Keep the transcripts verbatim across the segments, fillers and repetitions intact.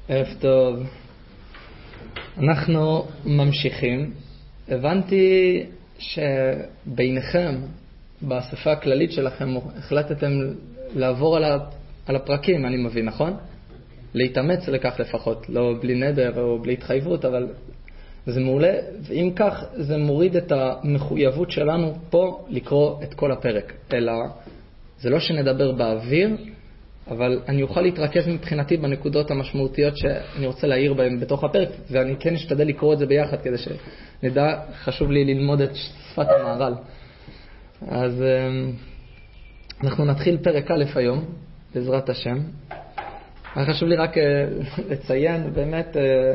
ערב טוב. אנחנו ממשיכים. הבנתי שביניכם, באספה הכללית שלכם, החלטתם לעבור על הפרקים, אני מבין, נכון? להתאמץ לכך לפחות, לא בלי נדר או בלי התחייבות, אבל זה מעולה. ואם כך, זה מוריד את המחויבות שלנו פה לקרוא את כל הפרק. אלא, זה לא שנדבר באוויר, אבל אני אוכל להתרכז מבחינתי בנקודות המשמעותיות שאני רוצה להעיר בהן בתוך הפרק, ואני כן אשתדל לקרוא את זה ביחד כדי שנדע, חשוב לי ללמוד את שפת המהר"ל. אז אנחנו נתחיל פרק א' היום, בעזרת השם. חשוב לי רק לציין באמת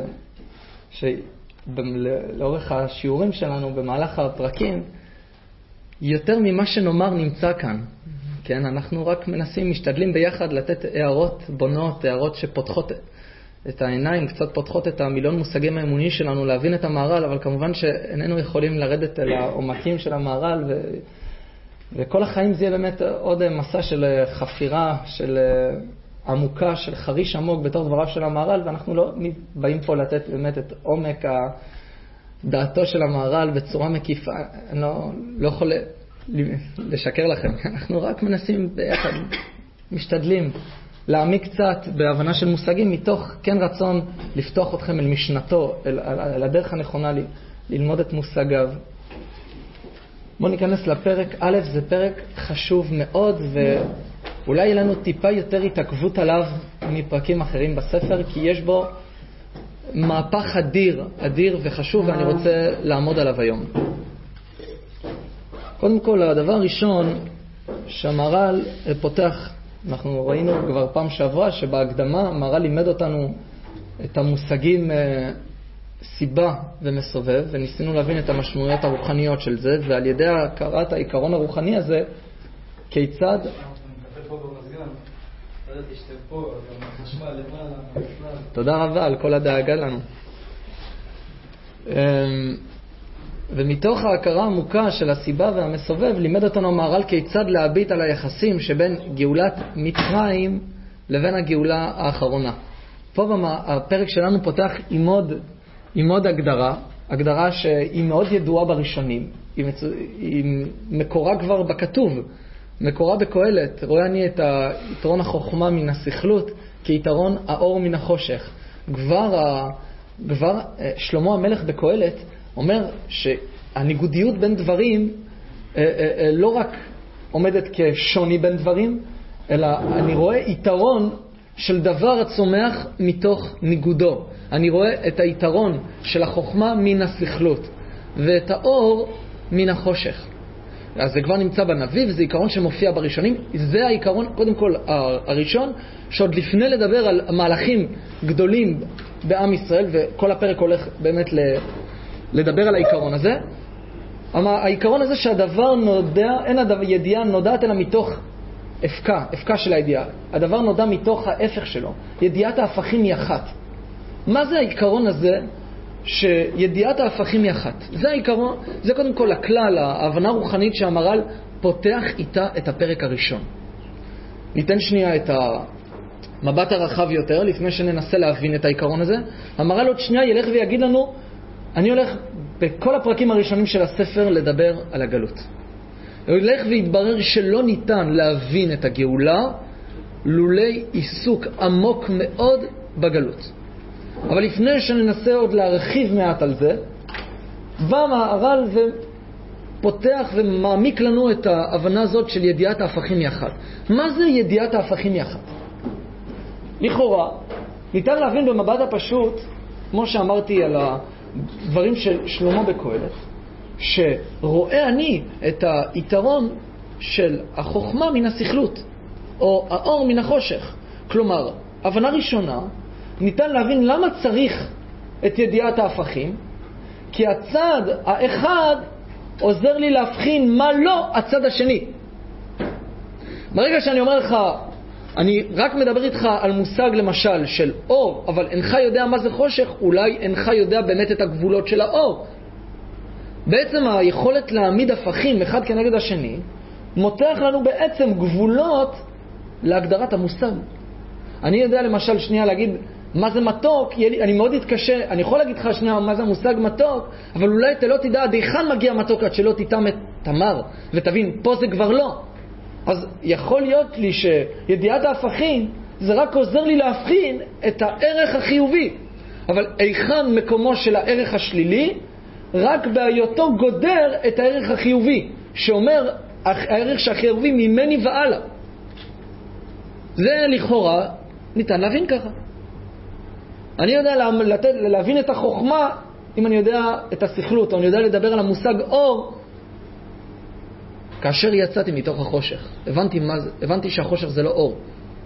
שלאורך השיעורים שלנו במהלך הפרקים, יותר ממה שנאמר נמצא כאן. כן, אנחנו רק מנסים, משתדלים ביחד לתת הערות בונות, הערות שפותחות את העיניים, קצת פותחות את המיליון מושגים האמוני שלנו, להבין את המהר"ל, אבל כמובן שאיננו יכולים לרדת אל העומקים של המהר"ל, ו... וכל החיים זה יהיה באמת עוד מסע של חפירה, של עמוקה, של חריש עמוק בתור דבריו של המהר"ל, ואנחנו לא באים פה לתת באמת את עומק דעתו של המהר"ל בצורה מקיפה. אני לא, לא יכול לשקר לכם. אנחנו רק מנסים ביחד, משתדלים להעמיק קצת בהבנה של מושגים, מתוך כן רצון לפתוח אתכם אל משנתו, אל, אל, אל הדרך הנכונה ל, ללמוד את מושגיו. בואו ניכנס לפרק. א', זה פרק חשוב מאוד, ואולי יהיה לנו טיפה יותר התעכבות עליו מפרקים אחרים בספר, כי יש בו מהפך אדיר, אדיר וחשוב, ואני רוצה לעמוד עליו היום. קודם כל, הדבר הראשון שהמהר"ל פותח, אנחנו ראינו כבר פעם שעברה שבהקדמה המהר"ל לימד אותנו את המושגים סיבה ומסובב, וניסינו להבין את המשמעויות הרוחניות של זה, ועל ידי הכרת העיקרון הרוחני הזה, כיצד... תודה רבה על כל הדאגה לנו. ומתוך ההכרה העמוקה של הסיבה והמסובב, לימד אותנו המהר"ל כיצד להביט על היחסים שבין גאולת מצרים לבין הגאולה האחרונה. פה הפרק שלנו פותח עם עוד, עם עוד הגדרה, הגדרה שהיא מאוד ידועה בראשונים, היא, מצ... היא מקורה כבר בכתוב, מקורה בקהלת. רואה אני את היתרון החוכמה מן הסכלות כיתרון האור מן החושך. כבר, ה... כבר שלמה המלך בקהלת אומר שהניגודיות בין דברים אה, אה, לא רק עומדת כשוני בין דברים, אלא אני רואה יתרון של דבר הצומח מתוך ניגודו. אני רואה את היתרון של החוכמה מן הסכלות ואת האור מן החושך. אז זה כבר נמצא בנביא, וזה עיקרון שמופיע בראשונים. זה העיקרון, קודם כל, הראשון, שעוד לפני לדבר על מהלכים גדולים בעם ישראל, וכל הפרק הולך באמת לדבר על העיקרון הזה. העיקרון הזה שהדבר נודע, אין הדבר, ידיעה נודעת אלא מתוך הפקה, הפקה של הידיעה. הדבר נודע מתוך ההפך שלו. ידיעת ההפכים היא אחת. מה זה העיקרון הזה שידיעת ההפכים היא אחת? זה העיקרון, זה קודם כל הכלל, ההבנה הרוחנית שהמהר"ל פותח איתה את הפרק הראשון. ניתן שנייה את המבט הרחב יותר, לפני שננסה להבין את העיקרון הזה. המהר"ל עוד שנייה ילך ויגיד לנו, אני הולך בכל הפרקים הראשונים של הספר לדבר על הגלות. הוא ילך ויתברר שלא ניתן להבין את הגאולה לולי עיסוק עמוק מאוד בגלות. אבל לפני שננסה עוד להרחיב מעט על זה, בא המהר"ל ופותח ומעמיק לנו את ההבנה הזאת של ידיעת ההפכים יחד. מה זה ידיעת ההפכים יחד? לכאורה, ניתן להבין במבט הפשוט, כמו שאמרתי על הדברים של שלמה בקהלת, שרואה אני את היתרון של החוכמה מן הסכלות, או האור מן החושך. כלומר, הבנה ראשונה, ניתן להבין למה צריך את ידיעת ההפכים, כי הצד האחד עוזר לי להבחין מה לא הצד השני. ברגע שאני אומר לך, אני רק מדבר איתך על מושג למשל של אור, אבל אינך יודע מה זה חושך, אולי אינך יודע באמת את הגבולות של האור. בעצם היכולת להעמיד הפכים אחד כנגד השני, מותח לנו בעצם גבולות להגדרת המושג. אני יודע למשל שנייה להגיד מה זה מתוק, אני מאוד אתקשה, אני יכול להגיד לך שנייה מה זה המושג מתוק, אבל אולי אתה לא תדע עד היכן מגיע מתוק עד שלא תטעם את תמר, ותבין, פה זה כבר לא. אז יכול להיות לי שידיעת ההפכים זה רק עוזר לי להבחין את הערך החיובי, אבל היכן מקומו של הערך השלילי? רק בהיותו גודר את הערך החיובי, שאומר הערך שהחיובי ממני ועלה. זה לכאורה ניתן להבין ככה. אני יודע לתת, להבין את החוכמה אם אני יודע את השכלות, או אני יודע לדבר על המושג אור כאשר יצאתי מתוך החושך. הבנתי, מה זה, הבנתי שהחושך זה לא אור.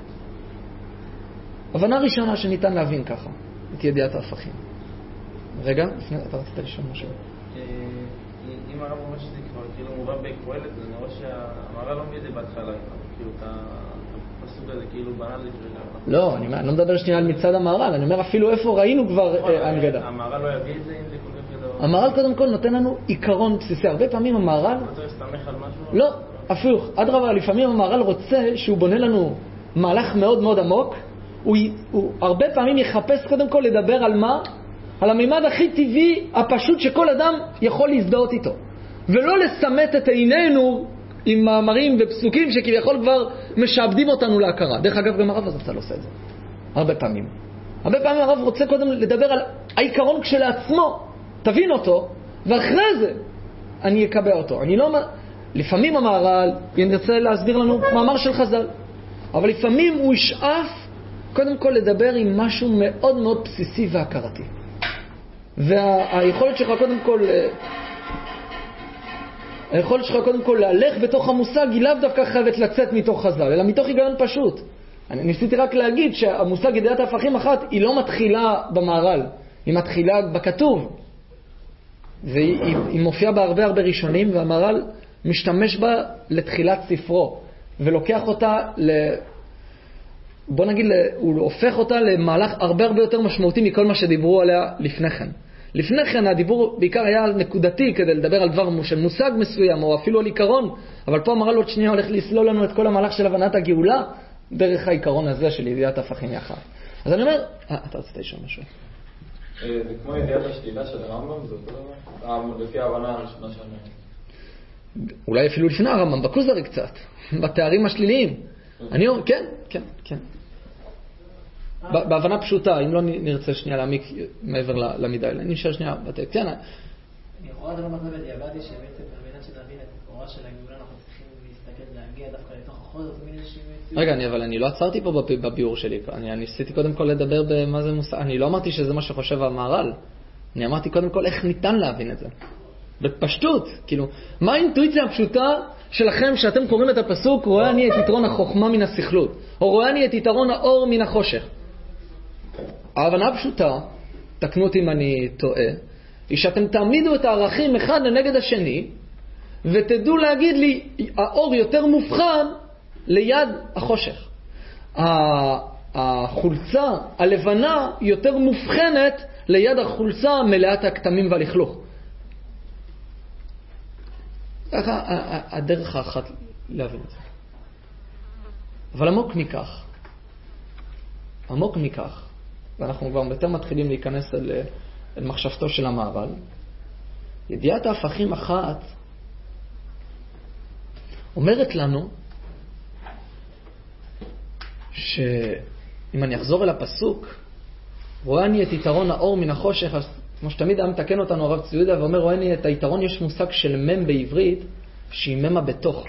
הבנה ראשונה שניתן להבין ככה את ידיעת ההפכים. רגע, לפני, אתה רצית לשאול משהו? אם הרב אומר שזה כבר כאילו מובן בקהלת, אז אני רואה שהמהר"ל לא מביא את זה בהתחלה, כאילו את הפסוק הזה כאילו בנה לי כרגע. לא, אני לא מדבר שנייה על מצד המהר"ל, אני אומר אפילו איפה ראינו כבר הנגדה. המהר"ל לא יביא את זה אם זה כל כך גדול? המהר"ל קודם כל נותן לנו עיקרון בסיסי. הרבה פעמים המהר"ל... אתה רוצה להסתמך על משהו? לא, אפילו, אדרבה, לפעמים המהר"ל רוצה שהוא בונה לנו מהלך מאוד מאוד עמוק, הוא, הוא הרבה פעמים יחפש קודם כל לדבר על מה? על המימד הכי טבעי, הפשוט שכל אדם יכול להזדהות איתו. ולא לסמת את עינינו עם מאמרים ופסוקים שכביכול כבר משעבדים אותנו להכרה. דרך אגב, גם הרב הזצ"ל עושה את זה. הרבה פעמים. הרבה פעמים הרב רוצה קודם לדבר על העיקרון כשלעצמו, תבין אותו, ואחרי זה אני אקבע אותו. אני לא... לפעמים המהר"ל ינסה להסביר לנו מאמר של חז"ל, אבל לפעמים הוא ישאף קודם כל לדבר עם משהו מאוד מאוד בסיסי והכרתי. והיכולת שלך קודם כל היכולת שלך קודם כל להלך בתוך המושג היא לאו דווקא חייבת לצאת מתוך חז"ל, אלא מתוך היגיון פשוט. אני ניסיתי רק להגיד שהמושג ידיעת ההפכים אחת היא לא מתחילה במהר"ל, היא מתחילה בכתוב, והיא היא, היא מופיעה בהרבה הרבה ראשונים, והמהר"ל משתמש בה לתחילת ספרו ולוקח אותה ל... בוא נגיד, הוא הופך אותה למהלך הרבה הרבה יותר משמעותי מכל מה שדיברו עליה לפני כן. לפני כן הדיבור בעיקר היה נקודתי כדי לדבר על דבר של מושג מסוים או אפילו על עיקרון, אבל פה המהר"ל עוד שנייה הולך לסלול לנו את כל המהלך של הבנת הגאולה דרך העיקרון הזה של ידיעת ההפכים יחד. אז אני אומר, אה, אתה רצית לשאול משהו? זה כמו ידיעת השלילה של הרמב"ם, זה אותו דבר? לפי ההבנה הראשונה שאני... אולי אפילו לפני הרמב"ם, בכוזרי קצת, בתארים השליליים. אני אומר, כן, כן, כן. בהבנה פשוטה, אם לא נרצה שנייה להעמיק מעבר למידה, אני נשאר שנייה בטקסט. כן. אני יכולה לדבר מצב בדיעבדי שבעצם על מנת שנבין את התורה של הגאולה אנחנו צריכים להסתכל, להגיע דווקא לתוך החוזר, זה מין איזושהי מציאות. רגע, אבל אני לא עצרתי פה בביאור שלי. אני ניסיתי קודם כל לדבר במה זה מושג. אני לא אמרתי שזה מה שחושב המהר"ל. אני אמרתי קודם כל איך ניתן להבין את זה. בפשטות, כאילו, מה האינטואיציה הפשוטה שלכם שאתם קוראים את הפסוק, רואה אני את יתרון החוכמה מן השכלות, או רואה אני את יתרון האור מן החושך? ההבנה הפשוטה, תקנו אותי אם אני טועה, היא שאתם תעמידו את הערכים אחד לנגד השני, ותדעו להגיד לי, האור יותר מובחן ליד החושך. החולצה הלבנה יותר מובחנת ליד החולצה מלאת הכתמים והלכלוך. ככה הדרך האחת להבין את זה. אבל עמוק מכך, עמוק מכך, ואנחנו כבר יותר מתחילים להיכנס אל, אל מחשבתו של המהר"ל, ידיעת ההפכים אחת אומרת לנו שאם אני אחזור אל הפסוק, רואה אני את יתרון האור מן החושך, כמו שתמיד היה מתקן אותנו הרב צבי יהודה ואומר, רואה אני את היתרון, יש מושג של מם בעברית שהיא ממה בתוך.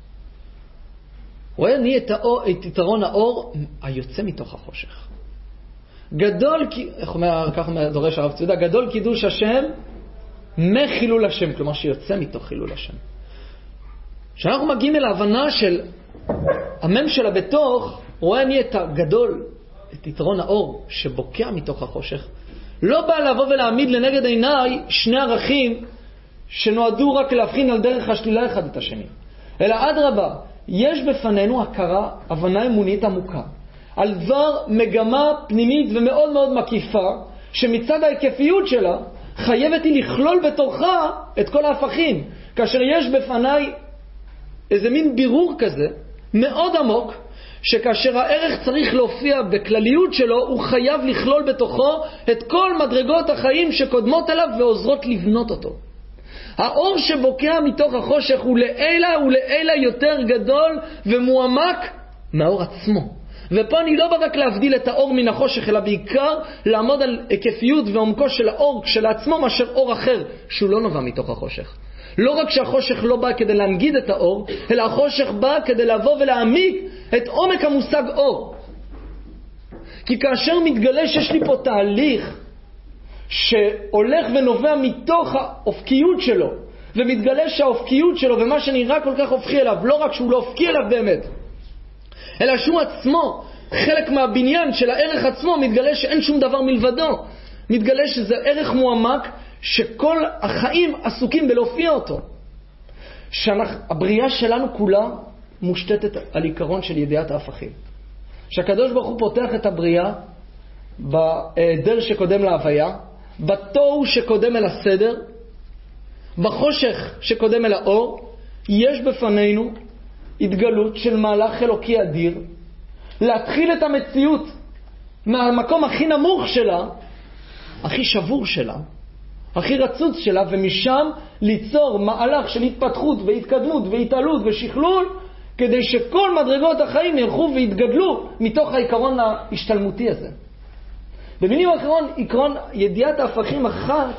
רואה אני את, האור, את יתרון האור היוצא מתוך החושך. גדול, איך אומר, כך דורש הרב צבי יהודה, גדול קידוש השם מחילול השם, כלומר שיוצא מתוך חילול השם. כשאנחנו מגיעים אל ההבנה של המם שלה בתוך, רואה אני את הגדול, את יתרון האור שבוקע מתוך החושך, לא בא לבוא ולהעמיד לנגד עיניי שני ערכים שנועדו רק להבחין על דרך השלילה אחד את השני. אלא אדרבה, יש בפנינו הכרה, הבנה אמונית עמוקה, על דבר מגמה פנימית ומאוד מאוד מקיפה, שמצד ההיקפיות שלה חייבת היא לכלול בתוכה את כל ההפכים. כאשר יש בפניי איזה מין בירור כזה, מאוד עמוק, שכאשר הערך צריך להופיע בכלליות שלו, הוא חייב לכלול בתוכו את כל מדרגות החיים שקודמות אליו ועוזרות לבנות אותו. האור שבוקע מתוך החושך הוא לעילה ולעילה יותר גדול ומועמק מהאור עצמו. ופה אני לא בא רק להבדיל את האור מן החושך, אלא בעיקר לעמוד על היקפיות ועומקו של האור כשלעצמו מאשר אור אחר שהוא לא נובע מתוך החושך. לא רק שהחושך לא בא כדי להנגיד את האור, אלא החושך בא כדי לבוא ולהעמיק את עומק המושג אור. כי כאשר מתגלה שיש לי פה תהליך שהולך ונובע מתוך האופקיות שלו, ומתגלה שהאופקיות שלו ומה שנראה כל כך הופכי אליו, לא רק שהוא לא הופכי אליו באמת, אלא שהוא עצמו חלק מהבניין של הערך עצמו, מתגלה שאין שום דבר מלבדו, מתגלה שזה ערך מועמק שכל החיים עסוקים בלהופיע אותו. שהבריאה שלנו כולה מושתתת על עיקרון של ידיעת ההפכים. שהקדוש ברוך הוא פותח את הבריאה בהיעדר שקודם להוויה, בתוהו שקודם אל הסדר, בחושך שקודם אל האור. יש בפנינו התגלות של מהלך אלוקי אדיר, להתחיל את המציאות מהמקום הכי נמוך שלה, הכי שבור שלה, הכי רצוץ שלה, ומשם ליצור מהלך של התפתחות והתקדמות והתעלות ושכלול, כדי שכל מדרגות החיים ילכו ויתגדלו מתוך העיקרון ההשתלמותי הזה. במילים אחרות, עיקרון ידיעת ההפכים אחת,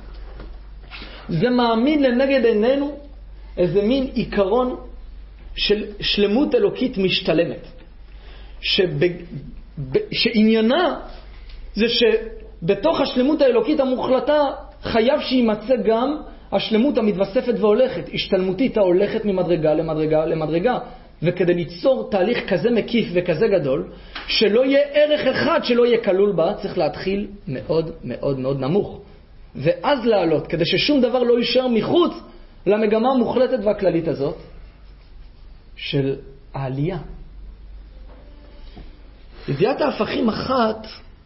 זה מעמיד לנגד עינינו איזה מין עיקרון של שלמות אלוקית משתלמת, שב, ב, שעניינה זה שבתוך השלמות האלוקית המוחלטה חייב שימצא גם השלמות המתווספת והולכת, השתלמותית ההולכת ממדרגה למדרגה למדרגה. וכדי ליצור תהליך כזה מקיף וכזה גדול, שלא יהיה ערך אחד שלא יהיה כלול בה, צריך להתחיל מאוד מאוד מאוד נמוך, ואז לעלות, כדי ששום דבר לא יישאר מחוץ למגמה המוחלטת והכללית הזאת של העלייה. ידיעת ההפכים אחת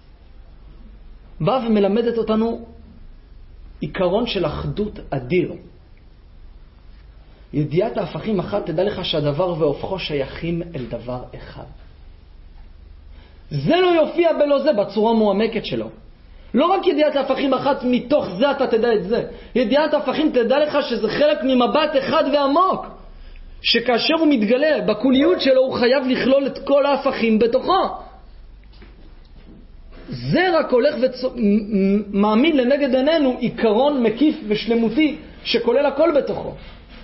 באה ומלמדת אותנו עיקרון של אחדות אדיר. ידיעת ההפכים אחת, תדע לך שהדבר והופכו שייכים אל דבר אחד. זה לא יופיע בלא זה בצורה מועמקת שלו. לא רק ידיעת ההפכים אחת, מתוך זה אתה תדע את זה. ידיעת ההפכים, תדע לך שזה חלק ממבט אחד ועמוק, שכאשר הוא מתגלה בקוליות שלו, הוא חייב לכלול את כל ההפכים בתוכו. זה רק הולך ומעמיד לנגד עינינו עיקרון מקיף ושלמותי שכולל הכל בתוכו.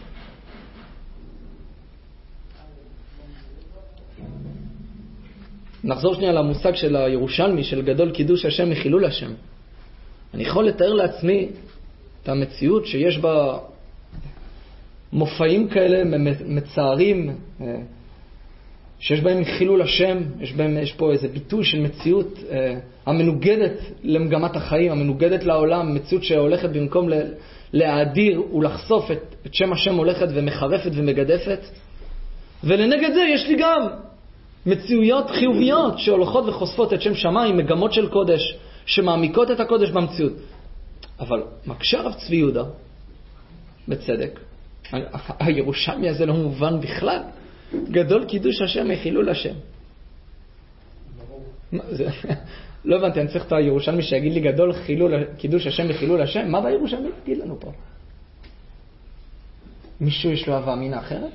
נחזור שנייה למושג של הירושלמי, של גדול קידוש השם מחילול השם. אני יכול לתאר לעצמי את המציאות שיש בה מופעים כאלה מצערים, שיש בהם חילול השם, יש, בהם, יש פה איזה ביטוי של מציאות המנוגדת למגמת החיים, המנוגדת לעולם, מציאות שהולכת במקום להאדיר ולחשוף את, את שם השם הולכת ומחרפת ומגדפת. ולנגד זה יש לי גם מציאויות חיוביות שהולכות וחושפות את שם שמיים, מגמות של קודש שמעמיקות את הקודש במציאות. אבל מקשה רב צבי יהודה בצדק, הירושלמי הזה לא מובן בכלל. גדול קידוש השם מחילול השם. לא הבנתי, אני צריך את הירושלמי שיגיד לי גדול חילול, קידוש השם מחילול השם. מה בירושלמי תגיד לנו פה? מישהו יש לו אהבה אמינה אחרת?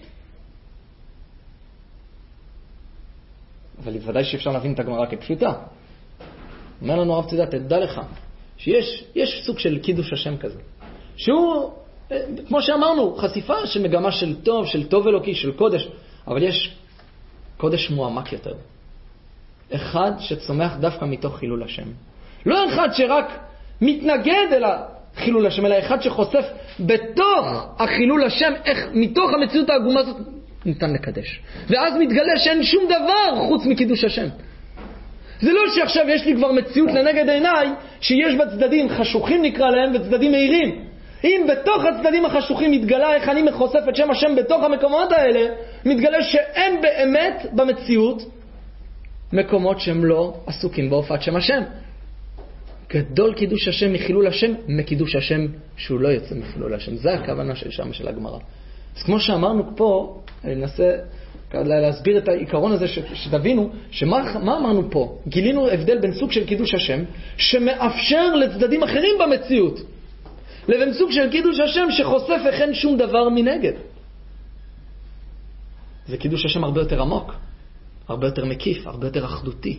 אבל ודאי שאפשר להבין את הגמרא כפשוטה. אומר לנו הרב צידה, תדע לך שיש יש סוג של קידוש השם כזה, שהוא, כמו שאמרנו, חשיפה של מגמה של טוב, של טוב אלוקי, של קודש, אבל יש קודש מועמק יותר. אחד שצומח דווקא מתוך חילול השם. לא אחד שרק מתנגד אל החילול השם, אלא אחד שחושף בתוך החילול השם, איך מתוך המציאות העגומה הזאת ניתן לקדש. ואז מתגלה שאין שום דבר חוץ מקידוש השם. זה לא שעכשיו יש לי כבר מציאות לנגד עיניי, שיש בה צדדים חשוכים נקרא להם, וצדדים מהירים. אם בתוך הצדדים החשוכים מתגלה איך אני מחושף את שם השם בתוך המקומות האלה, מתגלה שאין באמת במציאות מקומות שהם לא עסוקים בהופעת שם השם. גדול קידוש השם מחילול השם, מקידוש השם שהוא לא יוצא מחילול השם. זה הכוונה של שם של הגמרא. אז כמו שאמרנו פה, אני אנסה להסביר את העיקרון הזה, ש, שתבינו, שמה מה אמרנו פה? גילינו הבדל בין סוג של קידוש השם, שמאפשר לצדדים אחרים במציאות, לבין סוג של קידוש השם שחושף איך אין שום דבר מנגד. זה קידוש השם הרבה יותר עמוק, הרבה יותר מקיף, הרבה יותר אחדותי.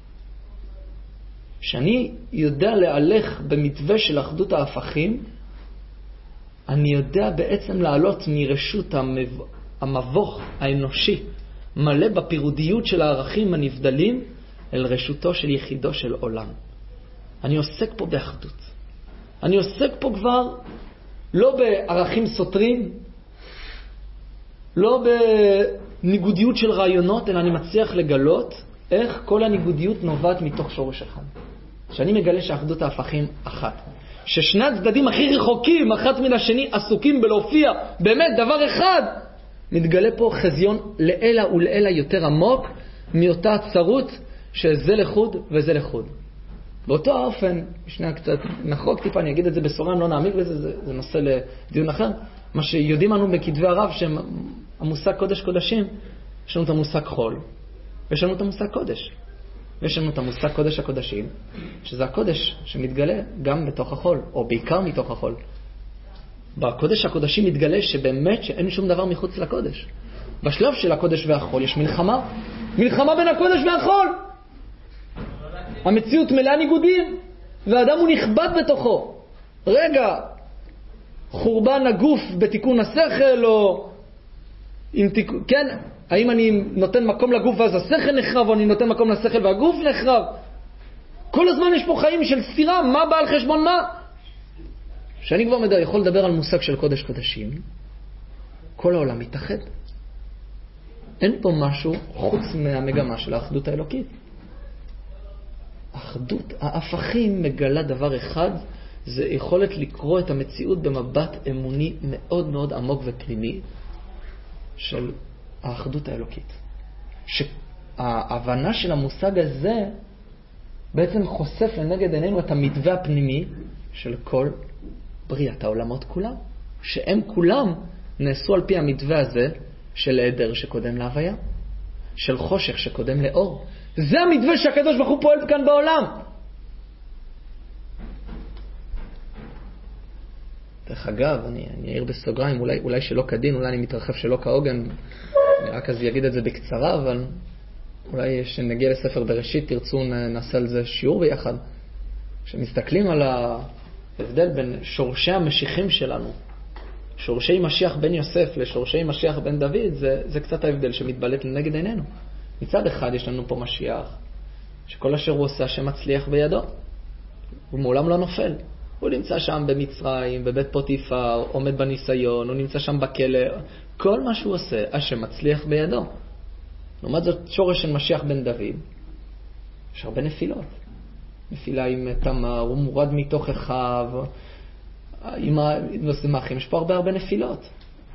שאני יודע להלך במתווה של אחדות ההפכים, אני יודע בעצם לעלות מרשות המבוך האנושי, מלא בפירודיות של הערכים הנבדלים, אל רשותו של יחידו של עולם. אני עוסק פה באחדות. אני עוסק פה כבר לא בערכים סותרים, לא בניגודיות של רעיונות, אלא אני מצליח לגלות איך כל הניגודיות נובעת מתוך שורש אחד. שאני מגלה שאחדות ההפכים אחת. ששני הצדדים הכי רחוקים, אחת מן השני, עסוקים בלהופיע באמת דבר אחד, מתגלה פה חזיון לאלה ולאלה יותר עמוק מאותה הצרות שזה לחוד וזה לחוד. באותו האופן, שנייה קצת נחרוק טיפה, אני אגיד את זה בסורם, לא נעמיק בזה, זה, זה נושא לדיון אחר. מה שיודעים לנו בכתבי הרב, שהמושג קודש קודשים, יש לנו את המושג חול, ויש לנו את המושג קודש. ויש לנו את המושג קודש הקודשים, שזה הקודש שמתגלה גם בתוך החול, או בעיקר מתוך החול. בקודש הקודשים מתגלה שבאמת שאין שום דבר מחוץ לקודש. בשלב של הקודש והחול יש מלחמה. מלחמה בין הקודש והחול. המציאות מלאה ניגודים, והאדם הוא נכבד בתוכו. רגע, חורבן הגוף בתיקון השכל, או עם תיק... כן, האם אני נותן מקום לגוף ואז השכל נחרב, או אני נותן מקום לשכל והגוף נחרב? כל הזמן יש פה חיים של סתירה, מה בא על חשבון מה? שאני כבר מדע, יכול לדבר על מושג של קודש קודשים, כל העולם מתאחד. אין פה משהו חוץ מהמגמה של האחדות האלוקית. האחדות, ההפכים מגלה דבר אחד, זה יכולת לקרוא את המציאות במבט אמוני מאוד מאוד עמוק ופנימי של האחדות האלוקית. שההבנה של המושג הזה בעצם חושף לנגד עינינו את המתווה הפנימי של כל בריאת העולמות כולם. שהם כולם נעשו על פי המתווה הזה של העדר שקודם להוויה, של חושך שקודם לאור. זה המתווה שהקדוש ברוך הוא פועל כאן בעולם. דרך אגב, אני, אני אעיר בסוגריים, אולי, אולי שלא כדין, אולי אני מתרחב שלא כהוגן, אני רק אז אגיד את זה בקצרה, אבל אולי שנגיע לספר בראשית, תרצו נעשה על זה שיעור ביחד. כשמסתכלים על ההבדל בין שורשי המשיחים שלנו, שורשי משיח בן יוסף לשורשי משיח בן דוד, זה, זה קצת ההבדל שמתבלט לנגד עינינו. מצד אחד יש לנו פה משיח, שכל אשר הוא עושה השם מצליח בידו. הוא מעולם לא נופל. הוא נמצא שם במצרים, בבית פוטיפר, עומד בניסיון, הוא נמצא שם בכלא. כל מה שהוא עושה, השם מצליח בידו. לעומת זאת, שורש של משיח בן דוד, יש הרבה נפילות. נפילה עם תמר, הוא מורד מתוך אחיו, עם האחים, יש פה הרבה הרבה נפילות.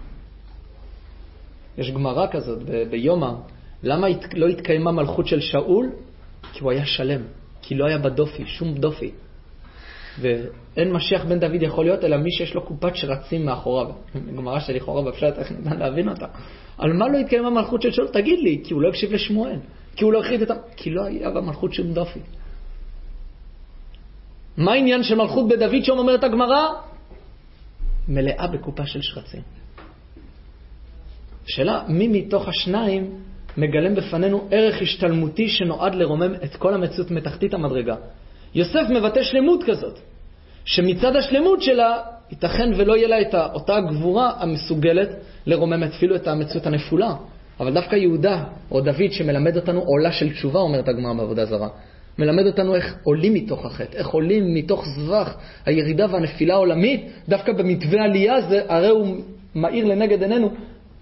יש גמרא כזאת ב- ביומא, למה לא התקיימה מלכות של שאול? כי הוא היה שלם, כי לא היה בדופי, שום דופי. ואין משיח בן דוד יכול להיות, אלא מי שיש לו קופת שרצים מאחוריו. גמרא שלכאורה בפשט, איך ניתן להבין אותה. על מה לא התקיימה מלכות של שאול? תגיד לי, כי הוא לא הקשיב לשמואל, כי הוא לא הכריז את... כי לא היה במלכות שום דופי. מה העניין של מלכות בדוד שאומרת הגמרא? מלאה בקופה של שרצים. שאלה, מי מתוך השניים מגלם בפנינו ערך השתלמותי שנועד לרומם את כל המציאות מתחתית המדרגה? יוסף מבטא שלמות כזאת, שמצד השלמות שלה ייתכן ולא יהיה לה את אותה גבורה המסוגלת לרומם אפילו את המציאות הנפולה. אבל דווקא יהודה או דוד שמלמד אותנו עולה של תשובה, אומרת הגמרא בעבודה זרה, מלמד אותנו איך עולים מתוך החטא, איך עולים מתוך זבח הירידה והנפילה העולמית. דווקא במתווה עלייה זה, הרי הוא מאיר לנגד עינינו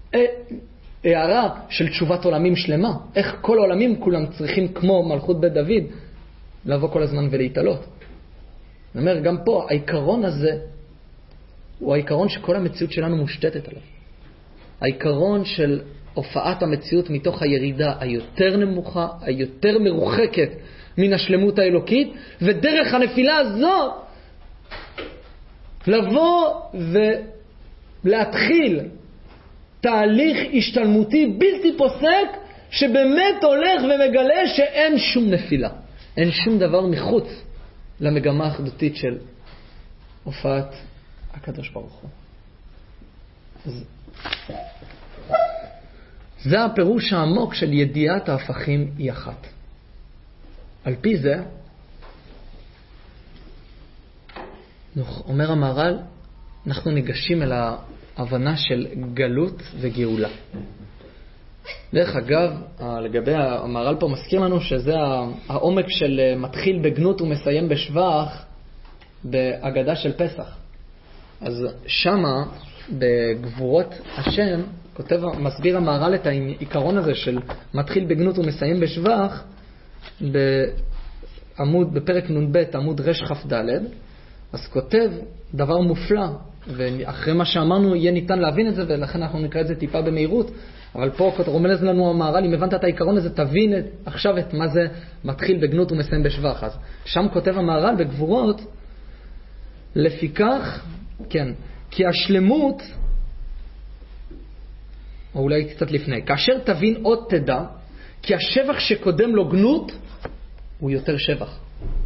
הערה של תשובת עולמים שלמה. איך כל העולמים כולם צריכים כמו מלכות בית דוד לבוא כל הזמן ולהתעלות. אני אומר, גם פה העיקרון הזה הוא העיקרון שכל המציאות שלנו מושתתת עליו. העיקרון של הופעת המציאות מתוך הירידה היותר נמוכה, היותר מרוחקת מן השלמות האלוקית, ודרך הנפילה הזו לבוא ולהתחיל תהליך השתלמותי בלתי פוסק, שבאמת הולך ומגלה שאין שום נפילה. אין שום דבר מחוץ למגמה האחדותית של הופעת הקדוש ברוך הוא. אז זה הפירוש העמוק של ידיעת ההפכים היא אחת. על פי זה, אומר המהר"ל, אנחנו ניגשים אל ההבנה של גלות וגאולה. דרך אגב, לגבי המהר"ל פה מזכיר לנו שזה העומק של מתחיל בגנות ומסיים בשבח בהגדה של פסח. אז שמה בגבורות השם כותב, מסביר המהר"ל את העיקרון הזה של מתחיל בגנות ומסיים בשבח בעמוד, בפרק נ"ב עמוד רש כ"ד. אז כותב דבר מופלא, ואחרי מה שאמרנו יהיה ניתן להבין את זה, ולכן אנחנו נקרא את זה טיפה במהירות. אבל פה רומז לנו המהר"ל, אם הבנת את העיקרון הזה, תבין את, עכשיו את מה זה מתחיל בגנות ומסיים בשבח. אז שם כותב המהר"ל בגבורות, לפיכך, כן, כי השלמות, או אולי קצת לפני, כאשר תבין עוד תדע, כי השבח שקודם לו גנות, הוא יותר שבח.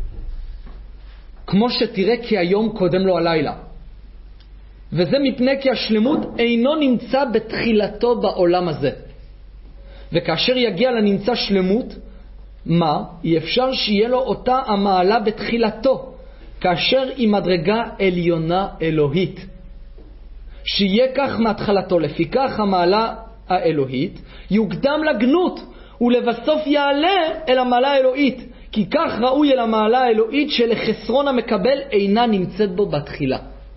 כמו שתראה כי היום קודם לו הלילה. וזה מפני כי השלמות אינו נמצא בתחילתו בעולם הזה. וכאשר יגיע לנמצא שלמות, מה? אי אפשר שיהיה לו אותה המעלה בתחילתו, כאשר היא מדרגה עליונה אלוהית. שיהיה כך מהתחלתו, לפי כך המעלה האלוהית יוקדם לגנות, ולבסוף יעלה אל המעלה האלוהית, כי כך ראוי אל המעלה האלוהית שלחסרון המקבל אינה נמצאת בו בתחילה.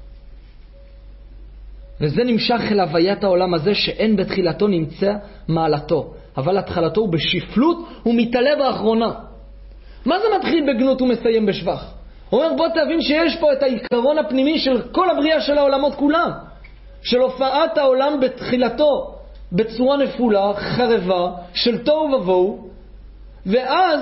וזה נמשך אל הוויית העולם הזה, שאין בתחילתו נמצא מעלתו, אבל התחלתו הוא בשפלות ומתעלה באחרונה. מה זה מתחיל בגנות ומסיים בשבח? הוא אומר, בוא תבין שיש פה את העיקרון הפנימי של כל הבריאה של העולמות כולם, של הופעת העולם בתחילתו בצורה נפולה, חרבה, של תוהו ובוהו, ואז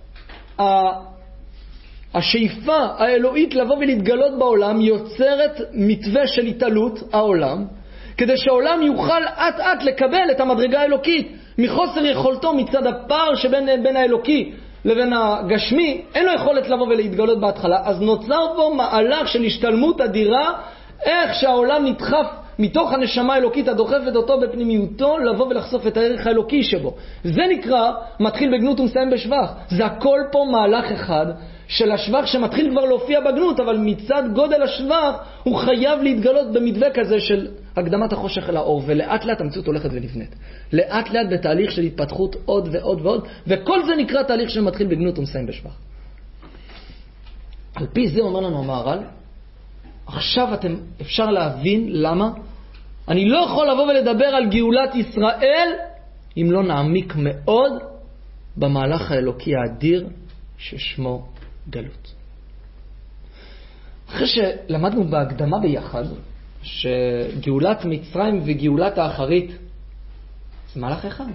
השאיפה האלוהית לבוא ולהתגלות בעולם יוצרת מתווה של התעלות העולם, כדי שהעולם יוכל עט עט לקבל את המדרגה האלוקית. מחוסר יכולתו מצד הפער שבין בין האלוקי לבין הגשמי, אין לו יכולת לבוא ולהתגלות בהתחלה, אז נוצר פה מהלך של השתלמות אדירה, איך שהעולם נדחף מתוך הנשמה האלוקית הדוחפת אותו בפנימיותו לבוא ולחשוף את הערך האלוקי שבו. זה נקרא מתחיל בגנות ומסיים בשבח. זה הכל פה מהלך אחד של השבח שמתחיל כבר להופיע בגנות, אבל מצד גודל השבח הוא חייב להתגלות במתווה כזה של הקדמת החושך אל האור, ולאט לאט המציאות הולכת ונבנית. לאט לאט בתהליך של התפתחות עוד ועוד ועוד, וכל זה נקרא תהליך שמתחיל בגנות ומסיים בשבח. על פי זה אומר לנו המהר"ל, עכשיו אתם אפשר להבין למה אני לא יכול לבוא ולדבר על גאולת ישראל אם לא נעמיק מאוד במהלך האלוקי האדיר ששמו גלות. אחרי שלמדנו בהקדמה ביחד שגאולת מצרים וגאולת האחרית זה מהלך אחד,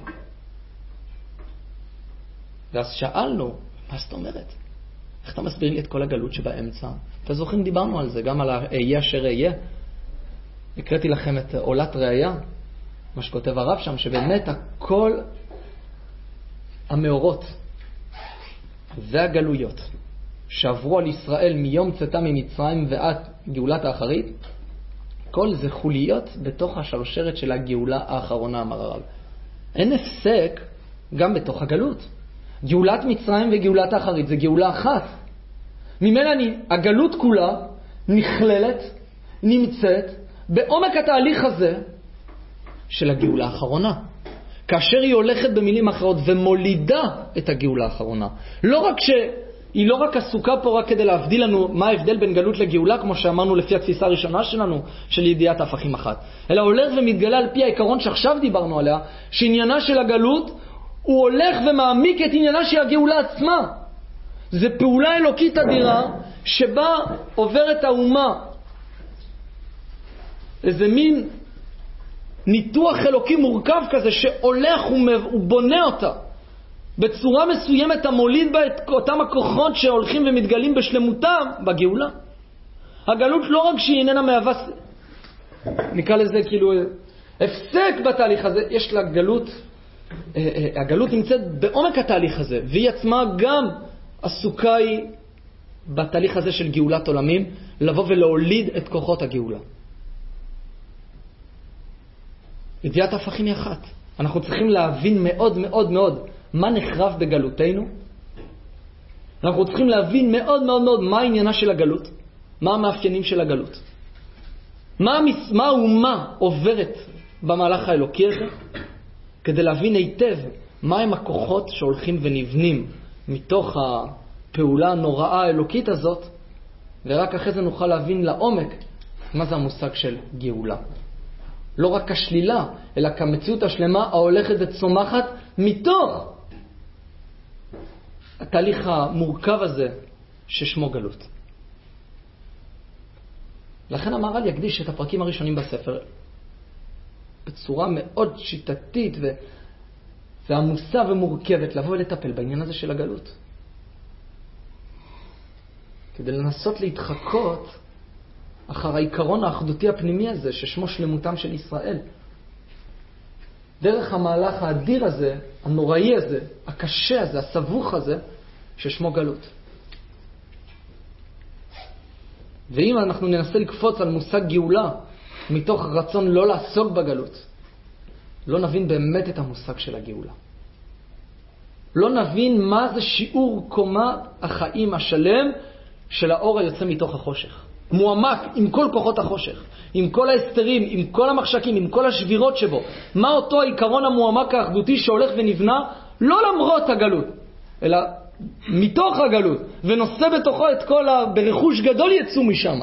ואז שאלנו, מה זאת אומרת? איך אתה מסביר לי את כל הגלות שבאמצע? אתה זוכרים, דיברנו על זה, גם על האהיה אשר אהיה. הקראתי לכם את עולת ראיה, מה שכותב הרב שם, שבאמת הכל המאורות והגלויות שעברו על ישראל מיום צאתה ממצרים ועד גאולת האחרית, כל זה חוליות בתוך השרשרת של הגאולה האחרונה, אמר הרב. אין הפסק גם בתוך הגלות. גאולת מצרים וגאולת האחרית זה גאולה אחת. ממנה הגלות כולה נכללת, נמצאת בעומק התהליך הזה של הגאולה האחרונה. כאשר היא הולכת במילים אחרות ומולידה את הגאולה האחרונה. לא רק שהיא לא רק עסוקה פה רק כדי להבדיל לנו מה ההבדל בין גלות לגאולה, כמו שאמרנו לפי התפיסה הראשונה שלנו של ידיעת ההפכים אחת, אלא הולך ומתגלה על פי העיקרון שעכשיו דיברנו עליה, שעניינה של הגלות הוא הולך ומעמיק את עניינה של הגאולה עצמה. זה פעולה אלוקית אדירה שבה עוברת האומה איזה מין ניתוח אלוקי מורכב כזה שהולך ובונה אותה בצורה מסוימת, המוליד בה את אותם הכוחות שהולכים ומתגלים בשלמותם בגאולה. הגלות לא רק שהיא איננה מהווה, נקרא לזה כאילו הפסק בתהליך הזה, יש לה גלות, הגלות נמצאת בעומק התהליך הזה, והיא עצמה גם עסוקה היא בתהליך הזה של גאולת עולמים, לבוא ולהוליד את כוחות הגאולה. ידיעת ההפכים היא אחת. אנחנו צריכים להבין מאוד מאוד מאוד מה נחרב בגלותנו. אנחנו צריכים להבין מאוד מאוד מאוד מה העניינה של הגלות, מה המאפיינים של הגלות. מה, מה האומה עוברת במהלך האלוקי הזה, כדי להבין היטב מה הם הכוחות שהולכים ונבנים מתוך הפעולה הנוראה האלוקית הזאת, ורק אחרי זה נוכל להבין לעומק מה זה המושג של גאולה. לא רק השלילה, אלא כמציאות השלמה ההולכת וצומחת מתוך התהליך המורכב הזה ששמו גלות. לכן המהר"ל יקדיש את הפרקים הראשונים בספר בצורה מאוד שיטתית ו... ועמוסה ומורכבת לבוא ולטפל בעניין הזה של הגלות. כדי לנסות להתחקות אחר העיקרון האחדותי הפנימי הזה ששמו שלמותם של ישראל. דרך המהלך האדיר הזה, הנוראי הזה, הקשה הזה, הסבוך הזה, ששמו גלות. ואם אנחנו ננסה לקפוץ על מושג גאולה מתוך רצון לא לעסוק בגלות, לא נבין באמת את המושג של הגאולה. לא נבין מה זה שיעור קומה החיים השלם של האור היוצא מתוך החושך. מועמק עם כל כוחות החושך, עם כל ההסתרים, עם כל המחשקים, עם כל השבירות שבו. מה אותו העיקרון המועמק האחדותי שהולך ונבנה לא למרות הגלות, אלא מתוך הגלות, ונושא בתוכו את כל ה... ברכוש גדול יצאו משם.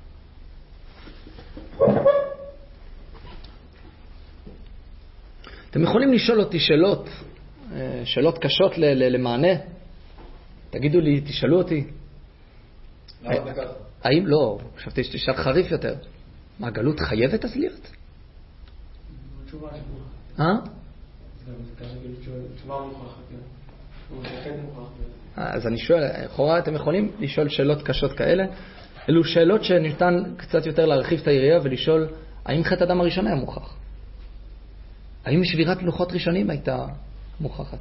אתם יכולים לשאול אותי שאלות, שאלות קשות למענה. תגידו לי, תשאלו אותי. למה זה ככה? האם לא? חשבתי שתשאל חריף יותר. מה, הגלות חייבת אז להיות? תשובה שבועה. אה? זה כזה תשובה מוכרחת. הוא מתייחד מוכרח. אז אני שואל, אחורה אתם יכולים לשאול שאלות קשות כאלה? אלו שאלות שניתן קצת יותר להרחיב את היריעה ולשאול, האם חטא אדם הראשון היה מוכח? האם שבירת לוחות ראשונים הייתה מוכחת?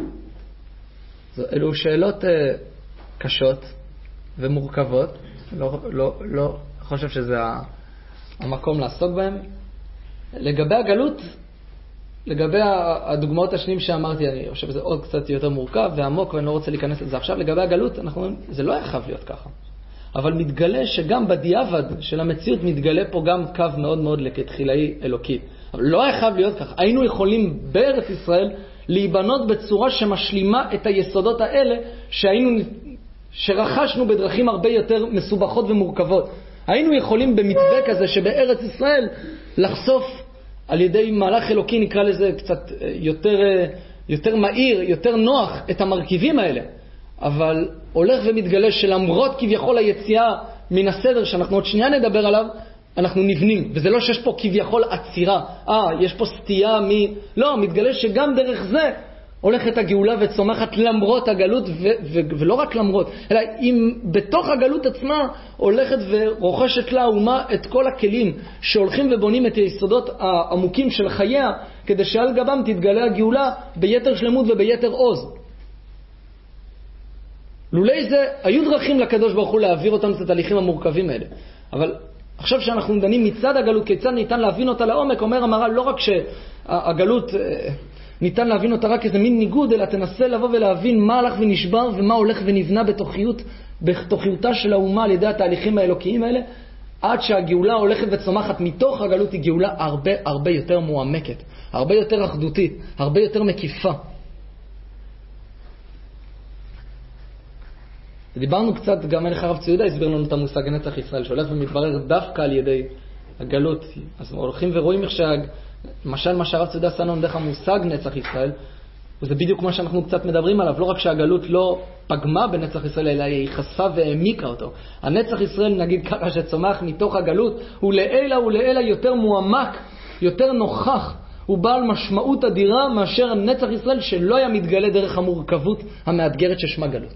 אלו שאלות קשות ומורכבות, לא, לא, לא חושב שזה המקום לעסוק בהם. לגבי הגלות, לגבי הדוגמאות השניים שאמרתי, אני חושב שזה עוד קצת יותר מורכב ועמוק ואני לא רוצה להיכנס לזה עכשיו. לגבי הגלות, אנחנו אומרים, זה לא היה חייב להיות ככה. אבל מתגלה שגם בדיעבד של המציאות מתגלה פה גם קו מאוד מאוד לכתחילאי אלוקי. אבל לא היה חייב להיות ככה. היינו יכולים בארץ ישראל להיבנות בצורה שמשלימה את היסודות האלה שהיינו, שרכשנו בדרכים הרבה יותר מסובכות ומורכבות. היינו יכולים במתווה כזה שבארץ ישראל לחשוף על ידי מהלך אלוקי, נקרא לזה קצת יותר, יותר מהיר, יותר נוח, את המרכיבים האלה. אבל הולך ומתגלה שלמרות כביכול היציאה מן הסדר שאנחנו עוד שנייה נדבר עליו, אנחנו נבנים. וזה לא שיש פה כביכול עצירה. אה, יש פה סטייה מ... לא, מתגלה שגם דרך זה הולכת הגאולה וצומחת למרות הגלות, ו- ו- ולא רק למרות, אלא אם בתוך הגלות עצמה הולכת ורוכשת לה אומה את כל הכלים שהולכים ובונים את היסודות העמוקים של חייה, כדי שעל גבם תתגלה הגאולה ביתר שלמות וביתר עוז. לולי זה, היו דרכים לקדוש ברוך הוא להעביר אותנו את התהליכים המורכבים האלה. אבל עכשיו שאנחנו דנים מצד הגלות, כיצד ניתן להבין אותה לעומק, אומר המהר"ל, לא רק שהגלות ניתן להבין אותה רק איזה מין ניגוד, אלא תנסה לבוא ולהבין מה הלך ונשבר ומה הולך ונבנה בתוכיות, בתוכיותה של האומה על ידי התהליכים האלוקיים האלה, עד שהגאולה הולכת וצומחת מתוך הגלות. היא גאולה הרבה הרבה יותר מועמקת, הרבה יותר אחדותית, הרבה יותר מקיפה. דיברנו קצת, גם מלך הרב צבי יהודה הסביר לנו את המושג נצח ישראל, שהולך ומתברר דווקא על ידי הגלות. אז הולכים ורואים איך למשל מה שהרב צבי יהודה עשה לנו דרך המושג נצח ישראל, וזה בדיוק מה שאנחנו קצת מדברים עליו. לא רק שהגלות לא פגמה בנצח ישראל, אלא היא חשפה והעמיקה אותו. הנצח ישראל, נגיד ככה, שצומח מתוך הגלות, הוא לעילה ולעילה יותר מועמק, יותר נוכח, הוא בעל משמעות אדירה מאשר נצח ישראל שלא היה מתגלה דרך המורכבות המאתגרת ששמה גלות.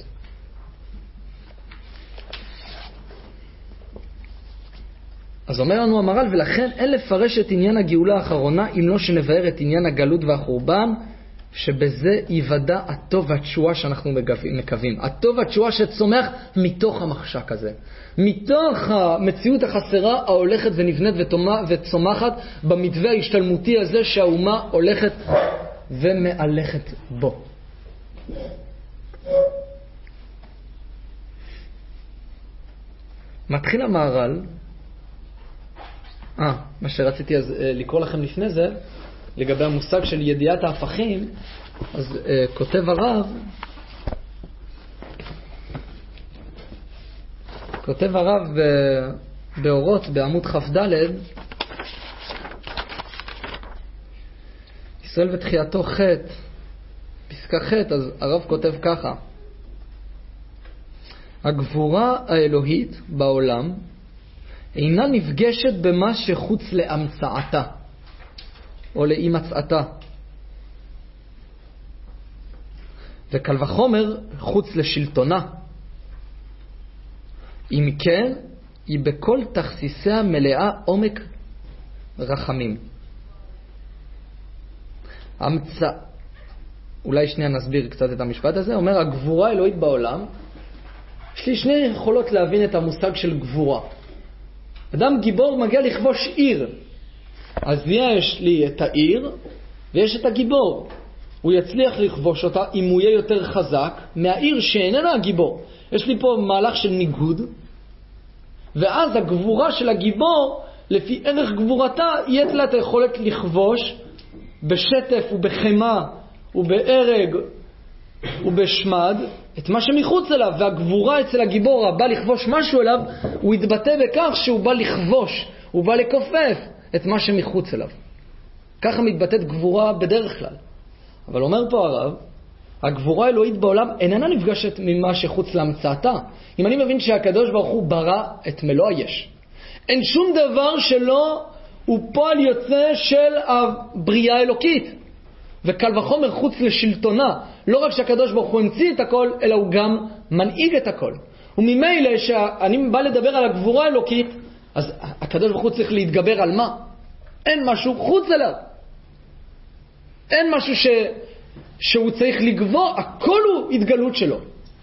אז אומר לנו המהר"ל, ולכן אין לפרש את עניין הגאולה האחרונה אם לא שנבהר את עניין הגלות והחורבן, שבזה יוודע הטוב והתשועה שאנחנו מקווים. הטוב והתשועה שצומח מתוך המחשק הזה. מתוך המציאות החסרה ההולכת ונבנית וצומחת במתווה ההשתלמותי הזה שהאומה הולכת ומהלכת בו. מתחיל המהר"ל, אה, מה שרציתי אז לקרוא לכם לפני זה, לגבי המושג של ידיעת ההפכים, אז אה, כותב הרב, כותב הרב באורות בעמוד כ"ד, ישראל ותחייתו ח', פסקה ח', אז הרב כותב ככה: הגבורה האלוהית בעולם אינה נפגשת במה שחוץ להמצאתה או להימצאתה, וקל וחומר חוץ לשלטונה. אם כן, היא בכל תכסיסיה מלאה עומק רחמים. המצא, אולי שנייה נסביר קצת את המשפט הזה. אומר, הגבורה האלוהית בעולם, יש לי שני יכולות להבין את המושג של גבורה. אדם גיבור מגיע לכבוש עיר, אז יש לי את העיר ויש את הגיבור. הוא יצליח לכבוש אותה אם הוא יהיה יותר חזק מהעיר שאיננה הגיבור. יש לי פה מהלך של ניגוד, ואז הגבורה של הגיבור, לפי ערך גבורתה, יהיה לה את היכולת לכבוש בשטף ובחמה ובהרג ובשמד את מה שמחוץ אליו. והגבורה אצל הגיבור הבא לכבוש משהו אליו, הוא יתבטא בכך שהוא בא לכבוש, הוא בא לכופף את מה שמחוץ אליו. ככה מתבטאת גבורה בדרך כלל. אבל אומר פה הרב, הגבורה האלוהית בעולם איננה נפגשת ממה שחוץ להמצאתה. אם אני מבין שהקדוש ברוך הוא ברא את מלוא היש, אין שום דבר שלא הוא פועל יוצא של הבריאה האלוקית, וקל וחומר חוץ לשלטונה. לא רק שהקדוש ברוך הוא המציא את הכל, אלא הוא גם מנהיג את הכל. וממילא שאני בא לדבר על הגבורה האלוקית, אז הקדוש ברוך הוא צריך להתגבר על מה? אין משהו חוץ אליו, אין משהו ש... שהוא צריך לגבור, הכל הוא התגלות שלו.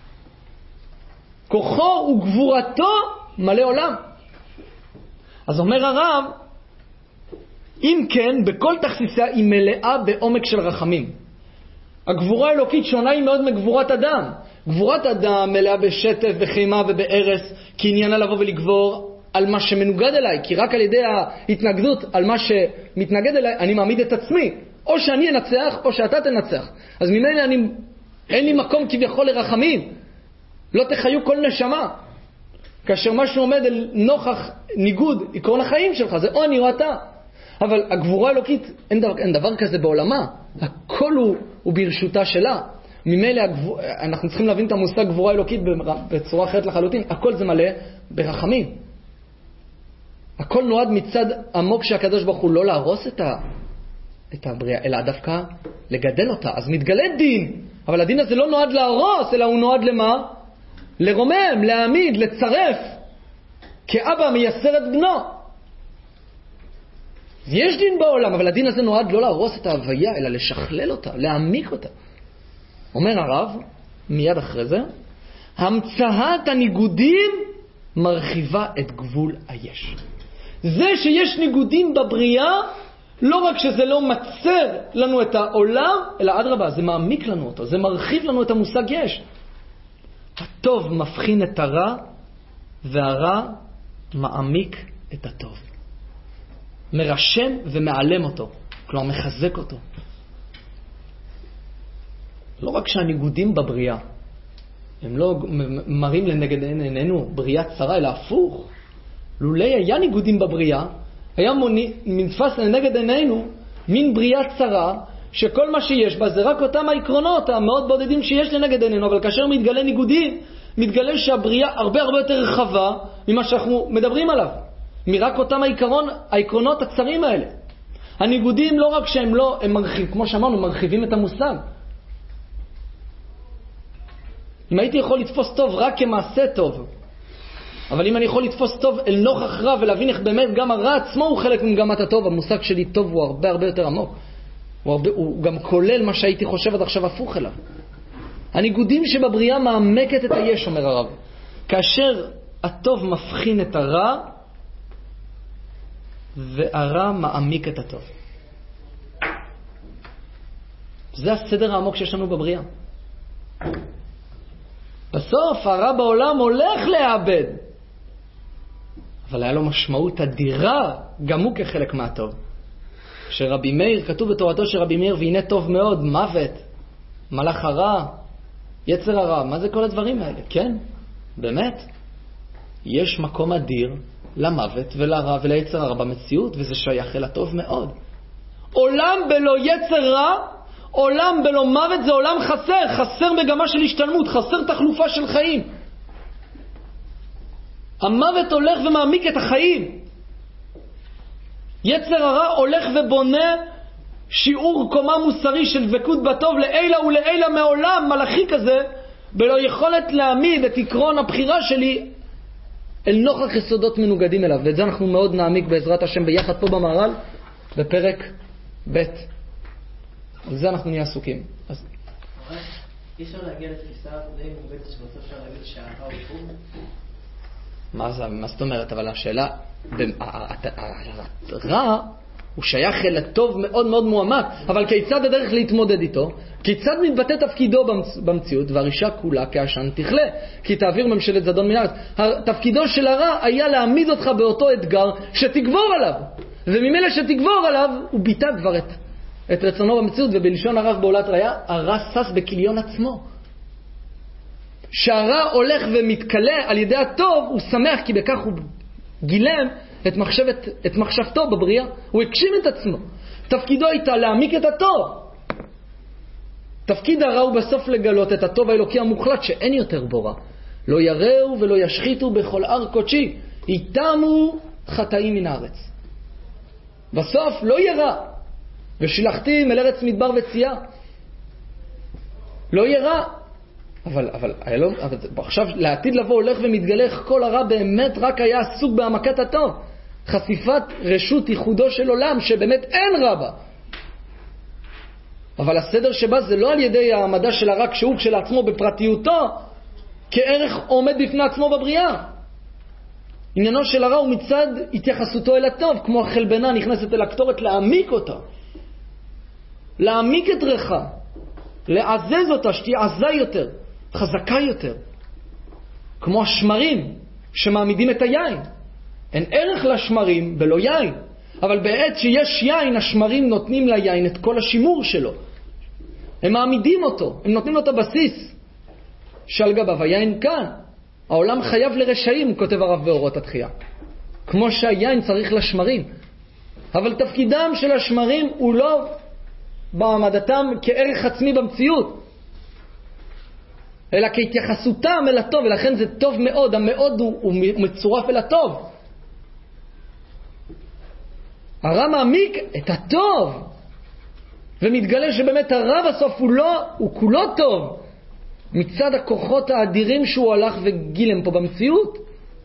כוחו וגבורתו מלא עולם. אז אומר הרב, אם כן, בכל תכסיסיה היא מלאה בעומק של רחמים. הגבורה האלוקית שונה היא מאוד מגבורת אדם. גבורת אדם מלאה בשטף, בחימה ובארס, כי עניינה לבוא ולגבור על מה שמנוגד אליי, כי רק על ידי ההתנגדות על מה שמתנגד אליי, אני מעמיד את עצמי. או שאני אנצח, או שאתה תנצח. אז ממילא אני, אין לי מקום כביכול לרחמים. לא תחיו כל נשמה. כאשר משהו עומד אל נוכח ניגוד עקרון החיים שלך, זה או אני או אתה. אבל הגבורה האלוקית, אין דבר, אין דבר כזה בעולמה. הכל הוא, הוא ברשותה שלה. ממילא הגבור, אנחנו צריכים להבין את המושג גבורה אלוקית בצורה אחרת לחלוטין. הכל זה מלא ברחמים. הכל נועד מצד עמוק שהקדוש ברוך הוא לא להרוס את ה... את הבריאה, אלא דווקא לגדל אותה. אז מתגלה דין, אבל הדין הזה לא נועד להרוס, אלא הוא נועד למה? לרומם, להעמיד, לצרף. כאבא מייסר את בנו. יש דין בעולם, אבל הדין הזה נועד לא להרוס את ההוויה, אלא לשכלל אותה, להעמיק אותה. אומר הרב, מיד אחרי זה, המצאת הניגודים מרחיבה את גבול היש. זה שיש ניגודים בבריאה, לא רק שזה לא מצר לנו את העולם, אלא אדרבה, זה מעמיק לנו אותו, זה מרחיב לנו את המושג יש. הטוב מבחין את הרע, והרע מעמיק את הטוב. מרשם ומעלם אותו, כלומר מחזק אותו. לא רק שהניגודים בבריאה, הם לא מראים לנגד עינינו בריאה צרה, אלא הפוך. לולי היה ניגודים בבריאה, היה נתפס לנגד עינינו מין בריאה צרה, שכל מה שיש בה זה רק אותם העקרונות המאוד בודדים שיש לנגד עינינו, אבל כאשר מתגלה ניגודים, מתגלה שהבריאה הרבה הרבה יותר רחבה ממה שאנחנו מדברים עליו, מרק אותם העקרון, העקרונות הצרים האלה. הניגודים לא רק שהם לא, הם מרחיב, כמו שאמרנו, מרחיבים את המושג. אם הייתי יכול לתפוס טוב רק כמעשה טוב, אבל אם אני יכול לתפוס טוב אל נוכח רע ולהבין איך באמת גם הרע עצמו הוא חלק ממגמת הטוב, המושג שלי טוב הוא הרבה הרבה יותר עמוק. הוא, הרבה, הוא גם כולל מה שהייתי חושב עד עכשיו הפוך אליו. הניגודים שבבריאה מעמקת את היש, אומר הרב. כאשר הטוב מפחין את הרע, והרע מעמיק את הטוב. זה הסדר העמוק שיש לנו בבריאה. בסוף הרע בעולם הולך לאבד, אבל היה לו משמעות אדירה גם הוא כחלק מהטוב. שרבי מאיר, כתוב בתורתו של רבי מאיר, והנה טוב מאוד, מוות, מלאך הרע, יצר הרע, מה זה כל הדברים האלה? כן, באמת יש מקום אדיר למוות ולרע וליצר הרע במציאות, וזה שייך אל הטוב מאוד. עולם בלא יצר רע, עולם בלא מוות, זה עולם חסר, חסר מגמה של השתלמות, חסר תחלופה של חיים. המוות הולך ומעמיק את החיים. יצר הרע הולך ובונה שיעור קומה מוסרי של דבקות בטוב לעילה ולעילה מעולם מלאכי כזה, בלא יכולת להעמיד את עקרון הבחירה שלי אל נוכח יסודות מנוגדים אליו. ואת זה אנחנו מאוד נעמיק בעזרת השם ביחד פה במהר"ל בפרק ב'. על זה אנחנו נהיה עסוקים. אז אי אפשר להגיע לתפיסה די מובטת שבסוף אפשר להגיד שהרע הוא טוב? מה זה, מה זאת אומרת? אבל השאלה, הרע הוא שייך אל הטוב מאוד מאוד מועמק, אבל כיצד הדרך להתמודד איתו? כיצד מתבטא תפקידו במציאות? והרישה כולה כעשן תכלה, כי תעביר ממשלת זדון מן הארץ. תפקידו של הרע היה להעמיד אותך באותו אתגר שתגבור עליו, וממילא שתגבור עליו הוא ביטא כבר את, את רצונו במציאות. ובלשון הרב בעולת ראיה, הרע סס בכליון עצמו. שהרע הולך ומתקלה על ידי הטוב, הוא שמח כי בכך הוא גילם את, מחשבת, את מחשבתו בבריאה. הוא הקשים את עצמו. תפקידו הייתה להעמיק את הטוב. תפקיד הרע הוא בסוף לגלות את הטוב האלוקי המוחלט שאין יותר בו רע. לא יראו ולא ישחיתו בכל הר קודשי, יתמו חטאים מן הארץ. בסוף לא ירא. ושילחתי אל ארץ מדבר וצייה. לא ירא. אבל, אבל, לא, אבל עכשיו לעתיד לבוא הולך ומתגלה איך כל הרע באמת רק היה עסוק בהעמקת הטוב. חשיפת רשות ייחודו של עולם שבאמת אין רע בה. אבל הסדר שבה זה לא על ידי העמדה של הרע כשהוא כשלעצמו בפרטיותו כערך עומד בפני עצמו בבריאה. עניינו של הרע הוא מצד התייחסותו אל הטוב, כמו החלבנה נכנסת אל הקטורת להעמיק אותה, להעמיק את ריחה, לעזז אותה שתהיה עזה יותר, חזקה יותר, כמו השמרים שמעמידים את היין. אין ערך לשמרים בלא יין, אבל בעת שיש יין השמרים נותנים ליין את כל השימור שלו, הם מעמידים אותו, הם נותנים לו את הבסיס שעל גביו היין כאן. העולם חייב לרשעים, כותב הרב באורות התחייה, כמו שהיין צריך לשמרים. אבל תפקידם של השמרים הוא לא בעמדתם כערך עצמי במציאות, אלא כהתייחסותם אל הטוב, ולכן זה טוב מאוד. המאוד הוא, הוא מצורף אל הטוב. הרע מעמיק את הטוב, ומתגלה שבאמת הרע בסוף הוא לא, הוא כולו טוב, מצד הכוחות האדירים שהוא הלך וגילם פה במציאות.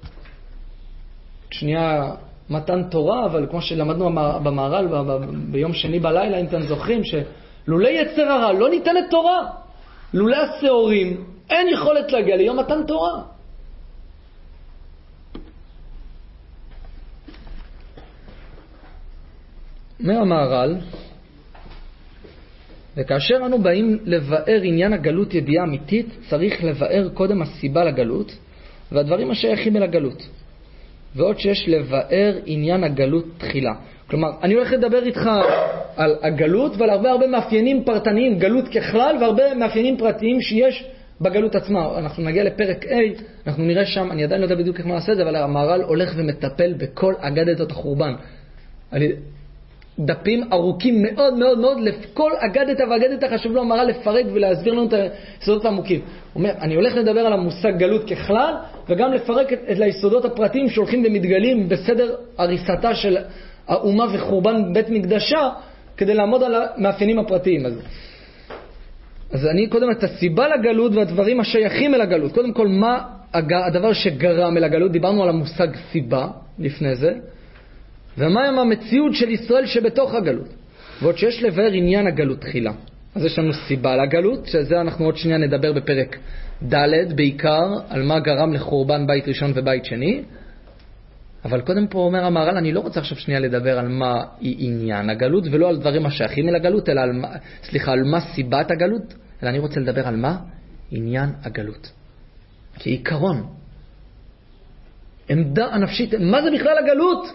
שנייה מתן תורה, אבל כמו שלמדנו במהר"ל ביום שני בלילה, אם אתם זוכרים, שלולא יצר הרע לא ניתנת תורה, לולא השעורים אין יכולת להגיע ליום מתן תורה. מהמהר"ל, וכאשר אנו באים לבאר עניין הגלות ידיעה אמיתית, צריך לבאר קודם הסיבה לגלות והדברים השייכים אל הגלות, ועוד שיש לבאר עניין הגלות תחילה. כלומר, אני הולך לדבר איתך על הגלות ועל הרבה הרבה מאפיינים פרטניים, גלות ככלל והרבה מאפיינים פרטיים שיש בגלות עצמה. אנחנו נגיע לפרק A, אנחנו נראה שם, אני עדיין לא יודע בדיוק איך מה נעשה את זה, אבל המהר"ל הולך ומטפל בכל אגדות החורבן. אני... דפים ארוכים מאוד מאוד מאוד, לכל אגדת ואגדת חשוב לו המהר"ל לפרק ולהסביר לנו את היסודות העמוקים. הוא אומר, אני הולך לדבר על המושג גלות ככלל, וגם לפרק את, את היסודות הפרטיים שהולכים ומתגלים בסדר הריסתה של האומה וחורבן בית מקדשה, כדי לעמוד על המאפיינים הפרטיים. אז, אז אני קודם את הסיבה לגלות והדברים השייכים אל הגלות. קודם כל, מה הדבר שגרם אל הגלות? דיברנו על המושג סיבה לפני זה. ומה עם המציאות של ישראל שבתוך הגלות? ועוד שיש לבאר עניין הגלות תחילה. אז יש לנו סיבה לגלות, שזה אנחנו עוד שנייה נדבר בפרק ד' בעיקר על מה גרם לחורבן בית ראשון ובית שני. אבל קודם פה אומר המהר"ל, אני לא רוצה עכשיו שנייה לדבר על מה היא עניין הגלות, ולא על דברים השייכים אל הגלות, אלא על מה, סליחה, על מה סיבת הגלות, אלא אני רוצה לדבר על מה עניין הגלות. כעיקרון, עמדה הנפשית, מה זה בכלל הגלות?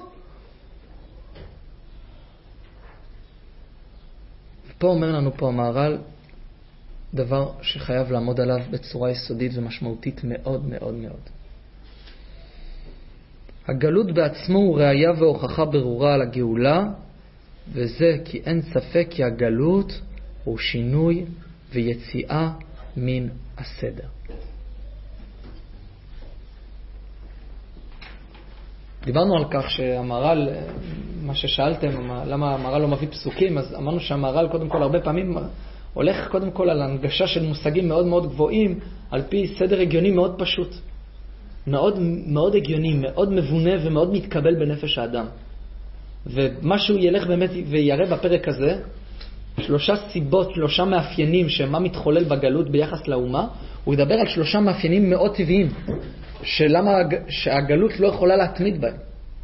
פה אומר לנו פה המהר"ל דבר שחייב לעמוד עליו בצורה יסודית ומשמעותית מאוד מאוד מאוד. הגלות בעצמו הוא ראיה והוכחה ברורה על הגאולה, וזה כי אין ספק כי הגלות הוא שינוי ויציאה מן הסדר. דיברנו על כך שהמהר"ל, מה ששאלתם, למה המהר"ל לא מביא פסוקים, אז אמרנו שהמהר"ל קודם כל הרבה פעמים הולך קודם כל על הנגשה של מושגים מאוד מאוד גבוהים, על פי סדר הגיוני מאוד פשוט. מאוד, מאוד הגיוני, מאוד מבונה ומאוד מתקבל בנפש האדם. ומה שהוא ילך באמת ויראה בפרק הזה, שלושה סיבות, שלושה מאפיינים שמה מתחולל בגלות ביחס לאומה, הוא ידבר על שלושה מאפיינים מאוד טבעיים, שלמה שהגלות לא יכולה להתמיד בהם.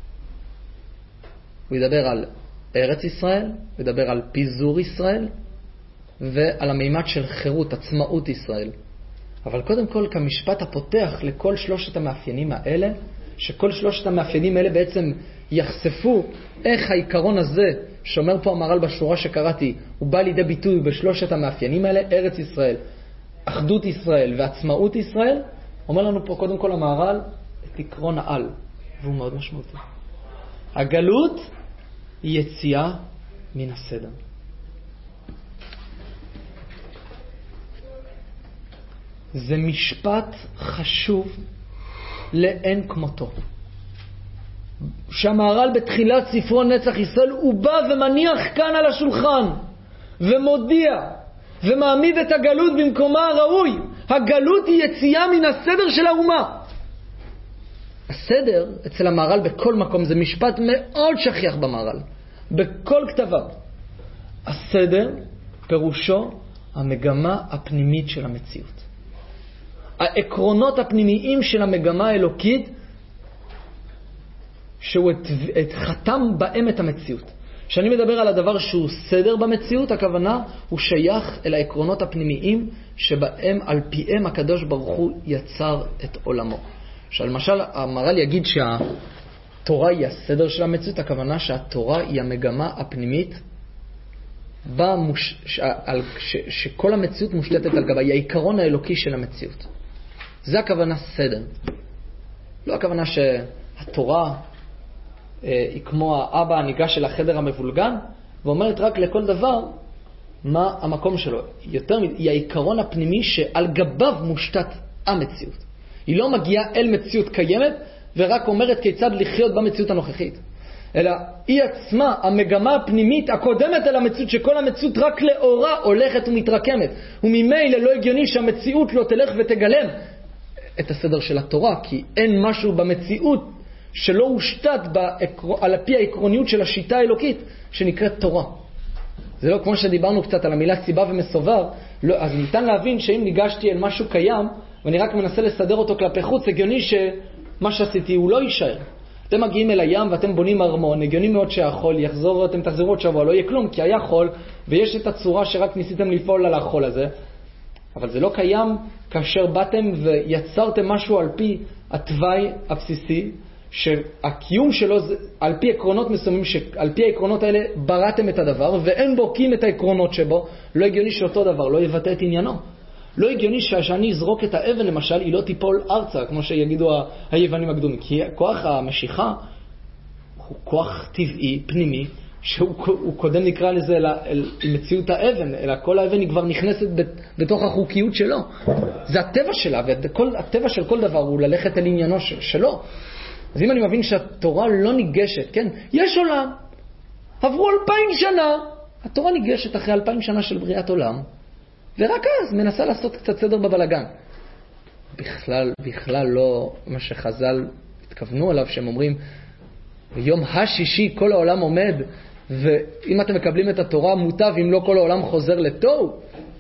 הוא ידבר על ארץ ישראל, הוא ידבר על פיזור ישראל, ועל המימד של חירות, עצמאות ישראל. אבל קודם כל כמשפט הפותח לכל שלושת המאפיינים האלה, שכל שלושת המאפיינים האלה בעצם יחשפו איך העיקרון הזה, שאומר פה המהר"ל בשורה שקראתי, הוא בא לידי ביטוי בשלושת המאפיינים האלה, ארץ ישראל, אחדות ישראל ועצמאות ישראל. אומר לנו פה קודם כל המהר"ל את עקרון העל, והוא מאוד משמעותי. הגלות היא יציאה מן הסדר. זה משפט חשוב לאין כמותו. שהמהר"ל בתחילת ספרו נצח ישראל הוא בא ומניח כאן על השולחן ומודיע ומעמיד את הגלות במקומה הראוי. הגלות היא יציאה מן הסדר של האומה. הסדר אצל המהר"ל בכל מקום זה משפט מאוד שכיח במהר"ל, בכל כתביו. הסדר פירושו המגמה הפנימית של המציאות, העקרונות הפנימיים של המגמה האלוקית שהוא את, את חתם בהם את המציאות. כשאני מדבר על הדבר שהוא סדר במציאות, הכוונה הוא שייך אל העקרונות הפנימיים שבהם על פיהם הקדוש ברוך הוא יצר את עולמו. שלמשל המהר"ל יגיד שהתורה היא הסדר של המציאות, הכוונה שהתורה היא המגמה הפנימית במוש... ש... על... ש... שכל המציאות מושתתת על גבה, היא העיקרון האלוקי של המציאות. זה הכוונה סדר. לא הכוונה שהתורה היא כמו האבא הניגש של החדר המבולגן ואומרת רק לכל דבר מה המקום שלו. יותר היא העיקרון הפנימי שעל גביו מושתת המציאות. היא לא מגיעה אל מציאות קיימת ורק אומרת כיצד לחיות במציאות הנוכחית, אלא היא עצמה המגמה הפנימית הקודמת אל המציאות, שכל המציאות רק לאורה הולכת ומתרקמת, וממילא לא הגיוני שהמציאות לא תלך ותגלם את הסדר של התורה, כי אין משהו במציאות שלא הושתת על פי העקרוניות של השיטה האלוקית שנקראת תורה. זה לא כמו שדיברנו קצת על המילה סיבה ומסובב, לא, אז ניתן להבין שאם ניגשתי אל משהו קיים ואני רק מנסה לסדר אותו כלפי חוץ, הגיוני שמה שעשיתי הוא לא יישאר. אתם מגיעים אל הים ואתם בונים ארמון, הגיוני מאוד שהחול יחזור, אתם תחזרו עוד שבוע, לא יהיה כלום, כי היה חול ויש את הצורה שרק ניסיתם לפעול על החול הזה. אבל זה לא קיים כאשר באתם ויצרתם משהו על פי התוואי הבסיסי, שהקיום שלו זה על פי עקרונות מסוימים, שעל פי העקרונות האלה בראתם את הדבר ואין בוקים את העקרונות שבו. לא הגיוני שאותו דבר לא יבטא את עניינו. לא הגיוני שאני אזרוק את האבן למשל, היא לא תיפול ארצה, כמו שיגידו היוונים הקדומים, כי כוח המשיכה הוא כוח טבעי, פנימי, שהוא קודם נקרא לזה מציאות האבן, אלא כל האבן היא כבר נכנסת בתוך החוקיות שלו. זה הטבע שלה, והטבע של כל דבר הוא ללכת אל עניינו שלו. אז אם אני מבין שהתורה לא ניגשת, כן, יש עולם, עברו אלפיים שנה, התורה ניגשת אחרי אלפיים שנה של בריאת עולם, ורק אז מנסה לעשות קצת סדר בבלגן. בכלל, בכלל לא מה שחז"ל התכוונו עליו, שהם אומרים, ביום השישי כל העולם עומד, ואם אתם מקבלים את התורה מוטב, אם לא כל העולם חוזר לתוהו.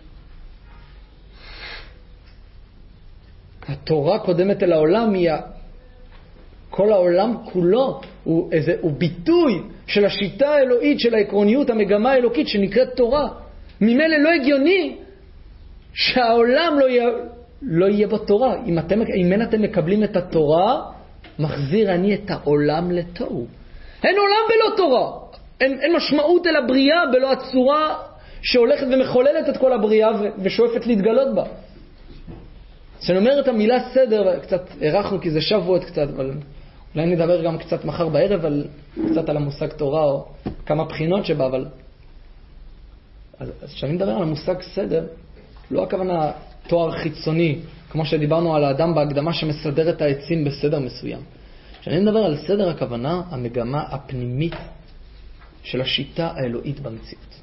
התורה קודמת אל העולם, היא כל העולם כולו הוא, איזה, הוא ביטוי של השיטה האלוהית, של העקרוניות, המגמה האלוקית שנקראת תורה. ממילא לא הגיוני שהעולם לא יהיה, לא יהיה בתורה. אם, אתם, אם אין אתם מקבלים את התורה, מחזיר אני את העולם לתוהו. אין עולם בלא תורה. אין, אין משמעות אל הבריאה בלא הצורה שהולכת ומחוללת את כל הבריאה ושואפת להתגלות בה. כשאני אומר את המילה סדר, קצת ערכנו כי זה שבועות קצת, אבל אולי נדבר גם קצת מחר בערב על, קצת על המושג תורה או כמה בחינות שבה, אבל אז כשאני מדבר על המושג סדר, לא הכוונה תואר חיצוני, כמו שדיברנו על האדם בהקדמה שמסדר את העצים בסדר מסוים. כשאני מדבר על סדר, הכוונה המגמה הפנימית של השיטה האלוהית במציאות.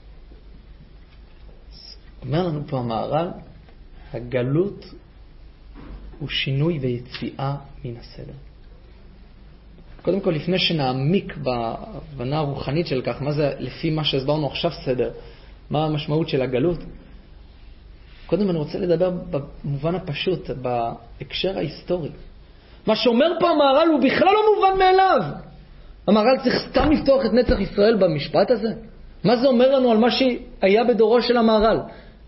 אומר לנו פה המהר"ל, הגלות הוא שינוי ויציאה מן הסדר. קודם כל, לפני שנעמיק בהבנה הרוחנית של כך, מה זה לפי מה שהסברנו עכשיו סדר, מה המשמעות של הגלות, קודם אני רוצה לדבר במובן הפשוט, בהקשר ההיסטורי. מה שאומר פה המהר"ל הוא בכלל לא מובן מאליו. המהר"ל צריך סתם לפתוח את נצח ישראל במשפט הזה? מה זה אומר לנו על מה שהיה בדורו של המהר"ל?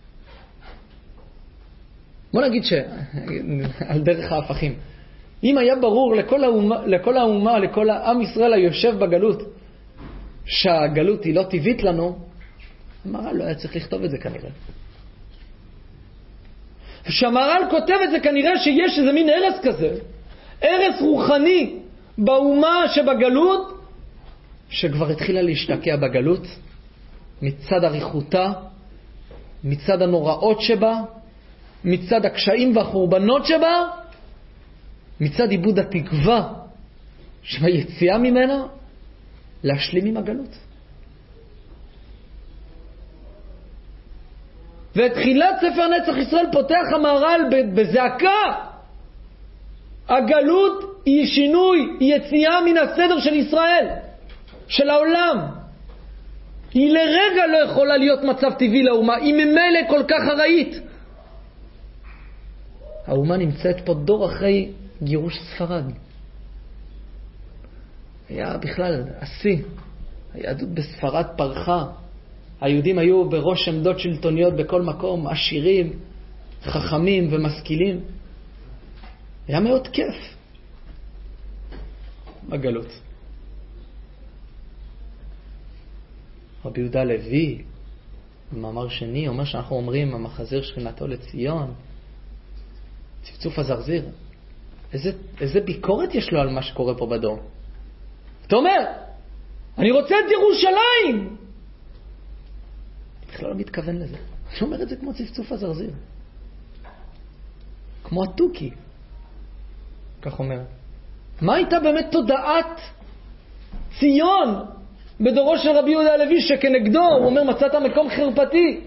בוא נגיד שעל דרך ההפכים, אם היה ברור לכל האומה, לכל האומה, לכל העם ישראל היושב בגלות, שהגלות היא לא טבעית לנו, המהר"ל לא היה צריך לכתוב את זה כנראה. כשהמהר"ל כותב את זה, כנראה שיש איזה מין הרס כזה, הרס רוחני באומה שבגלות, שכבר התחילה להשתקע בגלות, מצד אריכותה, מצד הנוראות שבה, מצד הקשיים והחורבנות שבה, מצד איבוד התקווה שביציאה ממנה, להשלים עם הגלות. ואת תחילת ספר נצח ישראל פותח המהר"ל בזעקה. הגלות היא שינוי, היא יציאה מן הסדר של ישראל, של העולם. היא לרגע לא יכולה להיות מצב טבעי לאומה, היא ממילא כל כך הראית. האומה נמצאת פה דור אחרי גירוש ספרד. היה בכלל עשי. היהדות בספרד פרחה. היהודים היו בראש עמדות שלטוניות בכל מקום, עשירים, חכמים ומשכילים. היה מאוד כיף בגלות. רבי יהודה לוי, במאמר שני, אומר שאנחנו אומרים, המחזיר שכינתו לציון, צפצוף הזרזיר. איזה, איזה ביקורת יש לו על מה שקורה פה בדור. אתה אומר, אני רוצה את ירושלים. בכלל לא מתכוון לזה. אני אומר את זה כמו צפצוף הזרזיר. כמו הטוקי. כך אומר. מה הייתה באמת תודעת ציון בדורו של רבי יהודה הלוי, שכנגדו הוא אומר מצאת מקום חרפתי,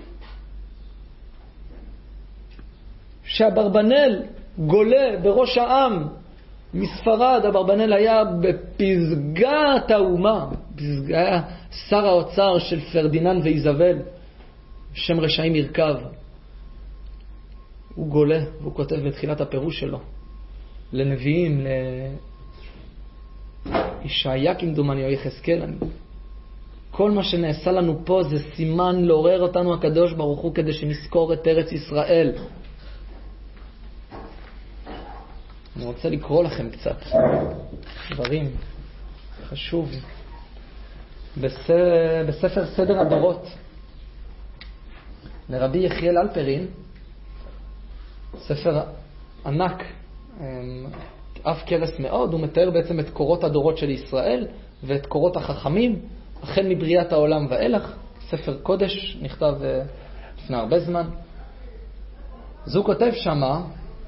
שהברבנל גולה בראש העם מספרד. הברבנל היה בפסגת האומה, היה שר האוצר של פרדיננד ואיזבל, שם רשעים ירכב. הוא גולה, והוא כותב בתחילת הפירוש שלו לנביאים, לישעיה כמדומני או יחזקאל, כל מה שנעשה לנו פה זה סימן לעורר אותנו הקדוש ברוך הוא כדי שנזכור את ארץ ישראל. אני רוצה לקרוא לכם קצת דברים חשוב בספר סדר הדורות לרבי יחיאל אלפרין, ספר ענק, אף כרס מאוד. הוא מתאר בעצם את קורות הדורות של ישראל ואת קורות החכמים החל מבריאת העולם ואילך. ספר קודש, נכתב לפני הרבה זמן. זו כותב שמה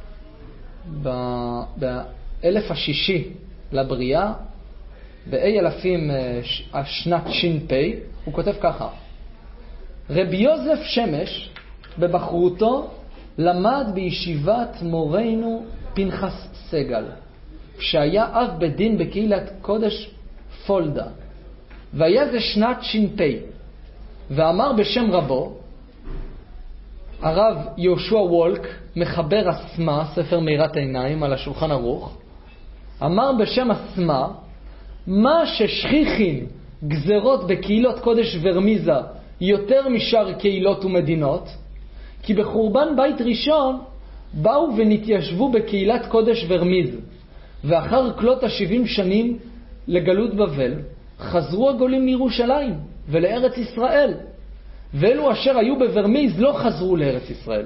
באלף השישי לבריאה, באי אלפים השנת שין פי, הוא כותב ככה: רבי יוזף שמש בבחרותו למד בישיבת מורנו פנחס סגל, שהיה אב בית דין בקהילת קודש פולדה, והיה זה שנת ש"פ, ואמר בשם רבו, הרב יהושע וולק, מחבר הסמה, ספר מאירת עיניים על השולחן ערוך, אמר בשם הסמה, מה ששכיחים גזרות בקהילות קודש ורמיזה יותר משאר קהילות ומדינות, כי בחורבן בית ראשון באו ונתיישבו בקהילת קודש ורמיז, ואחר כלות השבעים שנים לגלות בבל, חזרו הגולים לירושלים ולארץ ישראל, ואלו אשר היו בוורמיז לא חזרו לארץ ישראל.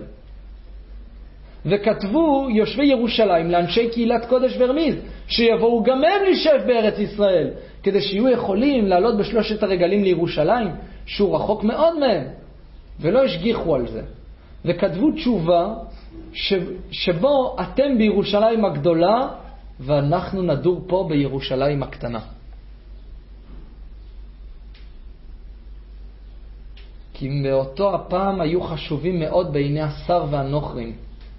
וכתבו יושבי ירושלים לאנשי קהילת קודש ורמיז, שיבואו גם הם להישב בארץ ישראל, כדי שיהיו יכולים לעלות בשלושת הרגלים לירושלים, שהוא רחוק מאוד מהם, ולא השגיחו על זה. וכתבו תשובה שבו אתם בירושלים הגדולה, ואנחנו נדור פה בירושלים הקטנה. כי מאותו הפעם היו חשובים מאוד בעיני השר והנוכרים,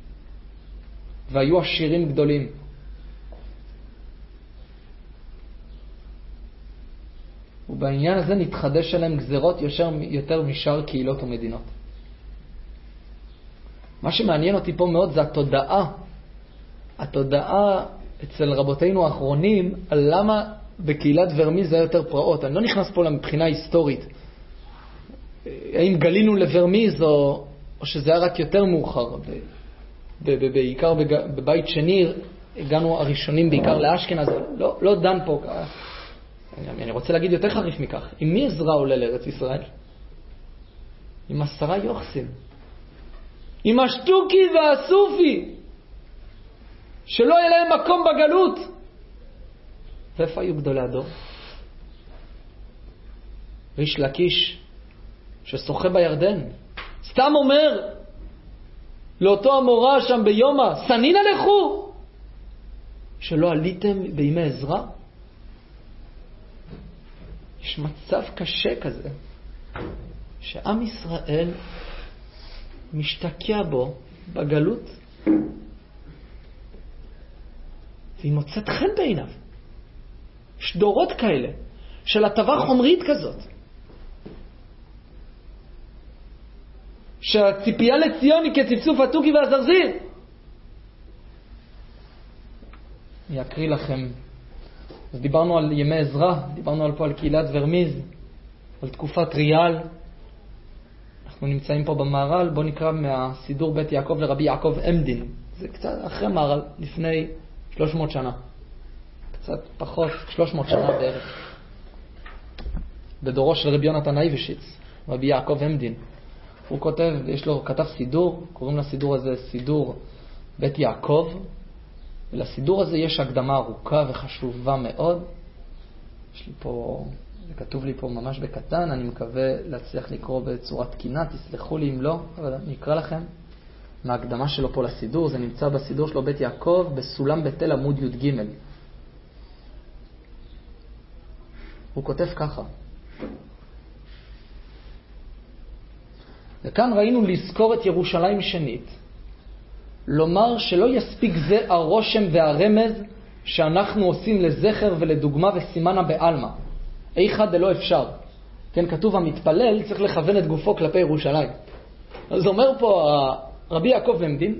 והיו עשירים גדולים. ובעניין הזה נתחדש עליהם גזרות יותר, יותר משאר קהילות ומדינות. מה שמעניין אותי פה מאוד זה התודעה. התודעה אצל רבותינו האחרונים על למה בקהילת ורמיז זה יותר פרעות. אני לא נכנס פה לבחינה היסטורית. האם גלינו לוורמיז או, או שזה היה רק יותר מאוחר. ב, ב, ב, בעיקר בבית שני הגענו הראשונים בעיקר לאשכנז. לא, לא דן פה. אני, אני רוצה להגיד יותר חריף מכך. עם מי עזרא עולה לארץ ישראל? עם עשרה יוחסין. עם השטוקי והסופי. שלא יהיה להם מקום בגלות. ואיפה היו גדולי הדור? ריש לקיש ששוחה בירדן. סתם אומר לאותו המורה שם ביומא, סנינה לכו. שלא עליתם בימי עזרא? יש מצב קשה כזה, שעם ישראל משתקע בו בגלות, והיא מוצאת חן בעיניו. יש דורות כאלה של הטבה חומרית כזאת, שהציפייה לציון היא כצפצוף התוכי והזרזיר. אני אקריא לכם. אז דיברנו על ימי עזרא, דיברנו על פה על קהילת ורמיז, על תקופת ריאל. אנחנו נמצאים פה במערל. בוא נקרא מהסידור בית יעקב לרבי יעקב עמדין. זה קצת אחרי מערל, לפני שלוש מאות שנה. קצת פחות, שלוש מאות שנה בערך. בדורו של רבי יונתן אייבשיץ, רבי יעקב עמדין. הוא כותב, יש לו, כתב סידור, קוראים לסידור הזה סידור בית יעקב. ולסידור הזה יש הקדמה ארוכה וחשובה מאוד. יש לי פה, זה כתוב לי פה ממש בקטן, אני מקווה להצליח לקרוא בצורה תקינה, תסלחו לי אם לא, אבל אני אקרא לכם מההקדמה שלו פה לסידור. זה נמצא בסידור שלו בית יעקב, בסולם בתל עמוד י' ג'. הוא כותב ככה: וכאן ראינו לזכור את ירושלים שנית, לומר שלא יספיק זה הרושם והרמז שאנחנו עושים לזכר ולדוגמה וסימנה בעלמא. איכא דלא אפשר. כן, כתוב המתפלל צריך לכוון את גופו כלפי ירושלים. אז אומר פה רבי יעקב עמדין,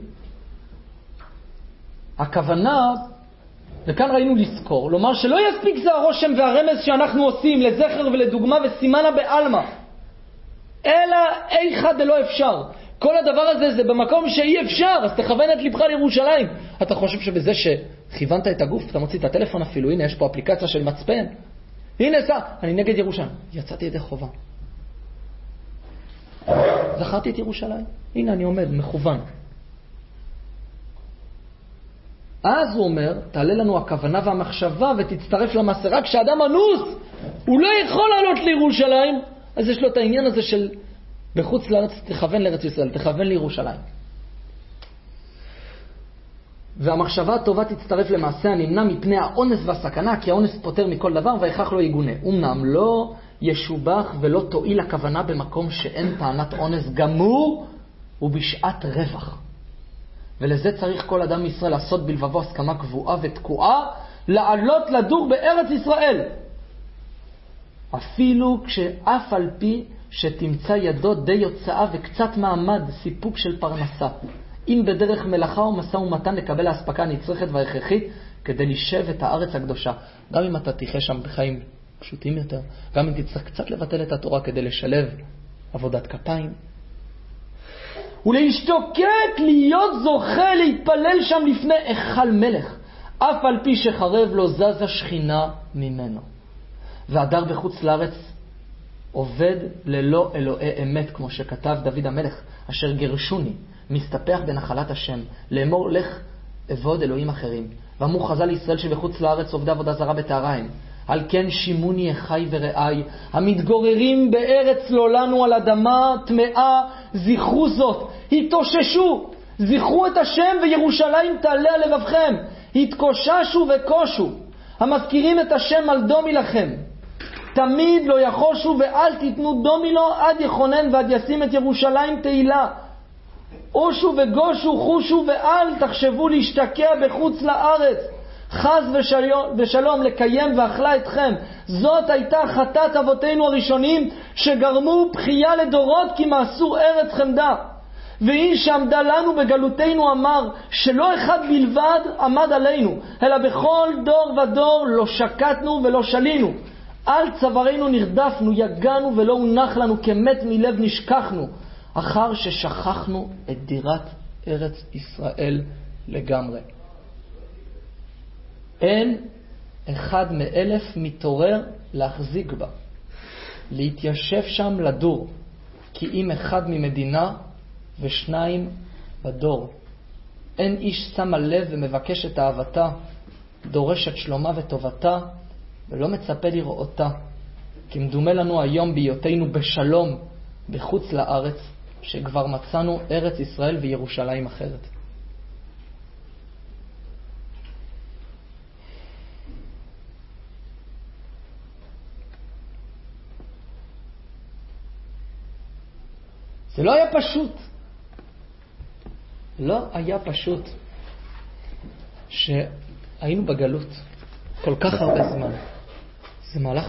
הכוונה, וכאן ראינו לזכור, לומר שלא יספיק זה הרושם והרמז שאנחנו עושים לזכר ולדוגמה וסימנה בעלמא, אלא איכא דלא אפשר. כל הדבר הזה זה במקום שאי אפשר, אז תכוון את לבך לירושלים. אתה חושב שבזה שכיוונת את הגוף, אתה מוציא את הטלפון אפילו, הנה יש פה אפליקציה של מצפן, הנה סע, אני נגד ירושלים, יצאתי ידי חובה, זכרתי את ירושלים, הנה אני עומד מכוון. אז הוא אומר, תעלה לנו הכוונה והמחשבה ותצטרף למעשה. רק כשאדם אנוס הוא לא יכול לעלות לירושלים, אז יש לו את העניין הזה של בחוץ לארץ, תכוון לארץ ישראל, תכוון לירושלים. והמחשבה הטובה תצטרף למעשה הנמנע מפני האונס והסכנה, כי האונס פותר מכל דבר והכרח לא יגונה. אמנם לא ישובח ולא תועיל הכוונה במקום שאין טענת אונס גמור ובשעת רווח. ולזה צריך כל אדם מישראל לעשות בלבבו הסכמה קבועה ותקועה, לעלות לדור בארץ ישראל. אפילו כשאף על פי שתמצא ידו די יוצאה וקצת מעמד סיפוק של פרנסה, אם בדרך מלאכה ומשא ומתן לקבל ההספקה הנצרכת וההכרחית כדי לשב את הארץ הקדושה. גם אם אתה תחיה שם בחיים פשוטים יותר, גם אם תצטרך קצת לבטל את התורה כדי לשלב עבודת כפיים, ולהשתוקק להיות זוכה להתפלל שם לפני היכל מלך, אף על פי שחרב לא זזה שכינה ממנו. והדר בחוץ לארץ עובד ללא אלוהי אמת, כמו שכתב דוד המלך, אשר גרשוני, מסתפח בנחלת השם, לאמור לך עבוד אלוהים אחרים. ואמרו חז"ל ישראל שבחוץ לארץ עובדי עבודה זרה בטהרה הם. על כן שימוני אחי ורעי, המתגוררים בארץ לא לנו על אדמה טמאה, זכרו זאת, התאוששו, זכרו את השם וירושלים תעלה על לבבכם, התקוששו וקושו, המזכירים את השם על דומי לכם. תמיד לא יחושו ואל תיתנו דומי לו עד יכונן ועד ישים את ירושלים תהילה. אושו וגושו חושו ואל תחשבו להשתקע בחוץ לארץ, חז ושלום, ושלום לקיים ואכלה אתכם. זאת הייתה חטאת אבותינו הראשונים שגרמו בחייה לדורות כי מעשו ארץ חמדה. והיא שעמדה לנו בגלותנו אמר שלא אחד בלבד עמד עלינו, אלא בכל דור ודור לא שקטנו ולא שלינו. על צווארנו נרדפנו, יגענו ולא הונח לנו, כמת מלב נשכחנו, אחר ששכחנו את דירת ארץ ישראל לגמרי. אין אחד מאלף מתעורר להחזיק בה, להתיישב שם לדור, כי אם אחד ממדינה ושניים בדור. אין איש שם על לב ומבקש את אהבתה, דורש את שלומה וטובתה, ולא מצפה לראותה. כי מדומה לנו היום בהיותנו בשלום בחוץ לארץ, שכבר מצאנו ארץ ישראל וירושלים אחרת. זה לא היה פשוט. לא היה פשוט שהיינו בגלות כל כך הרבה זמן. זה מהלך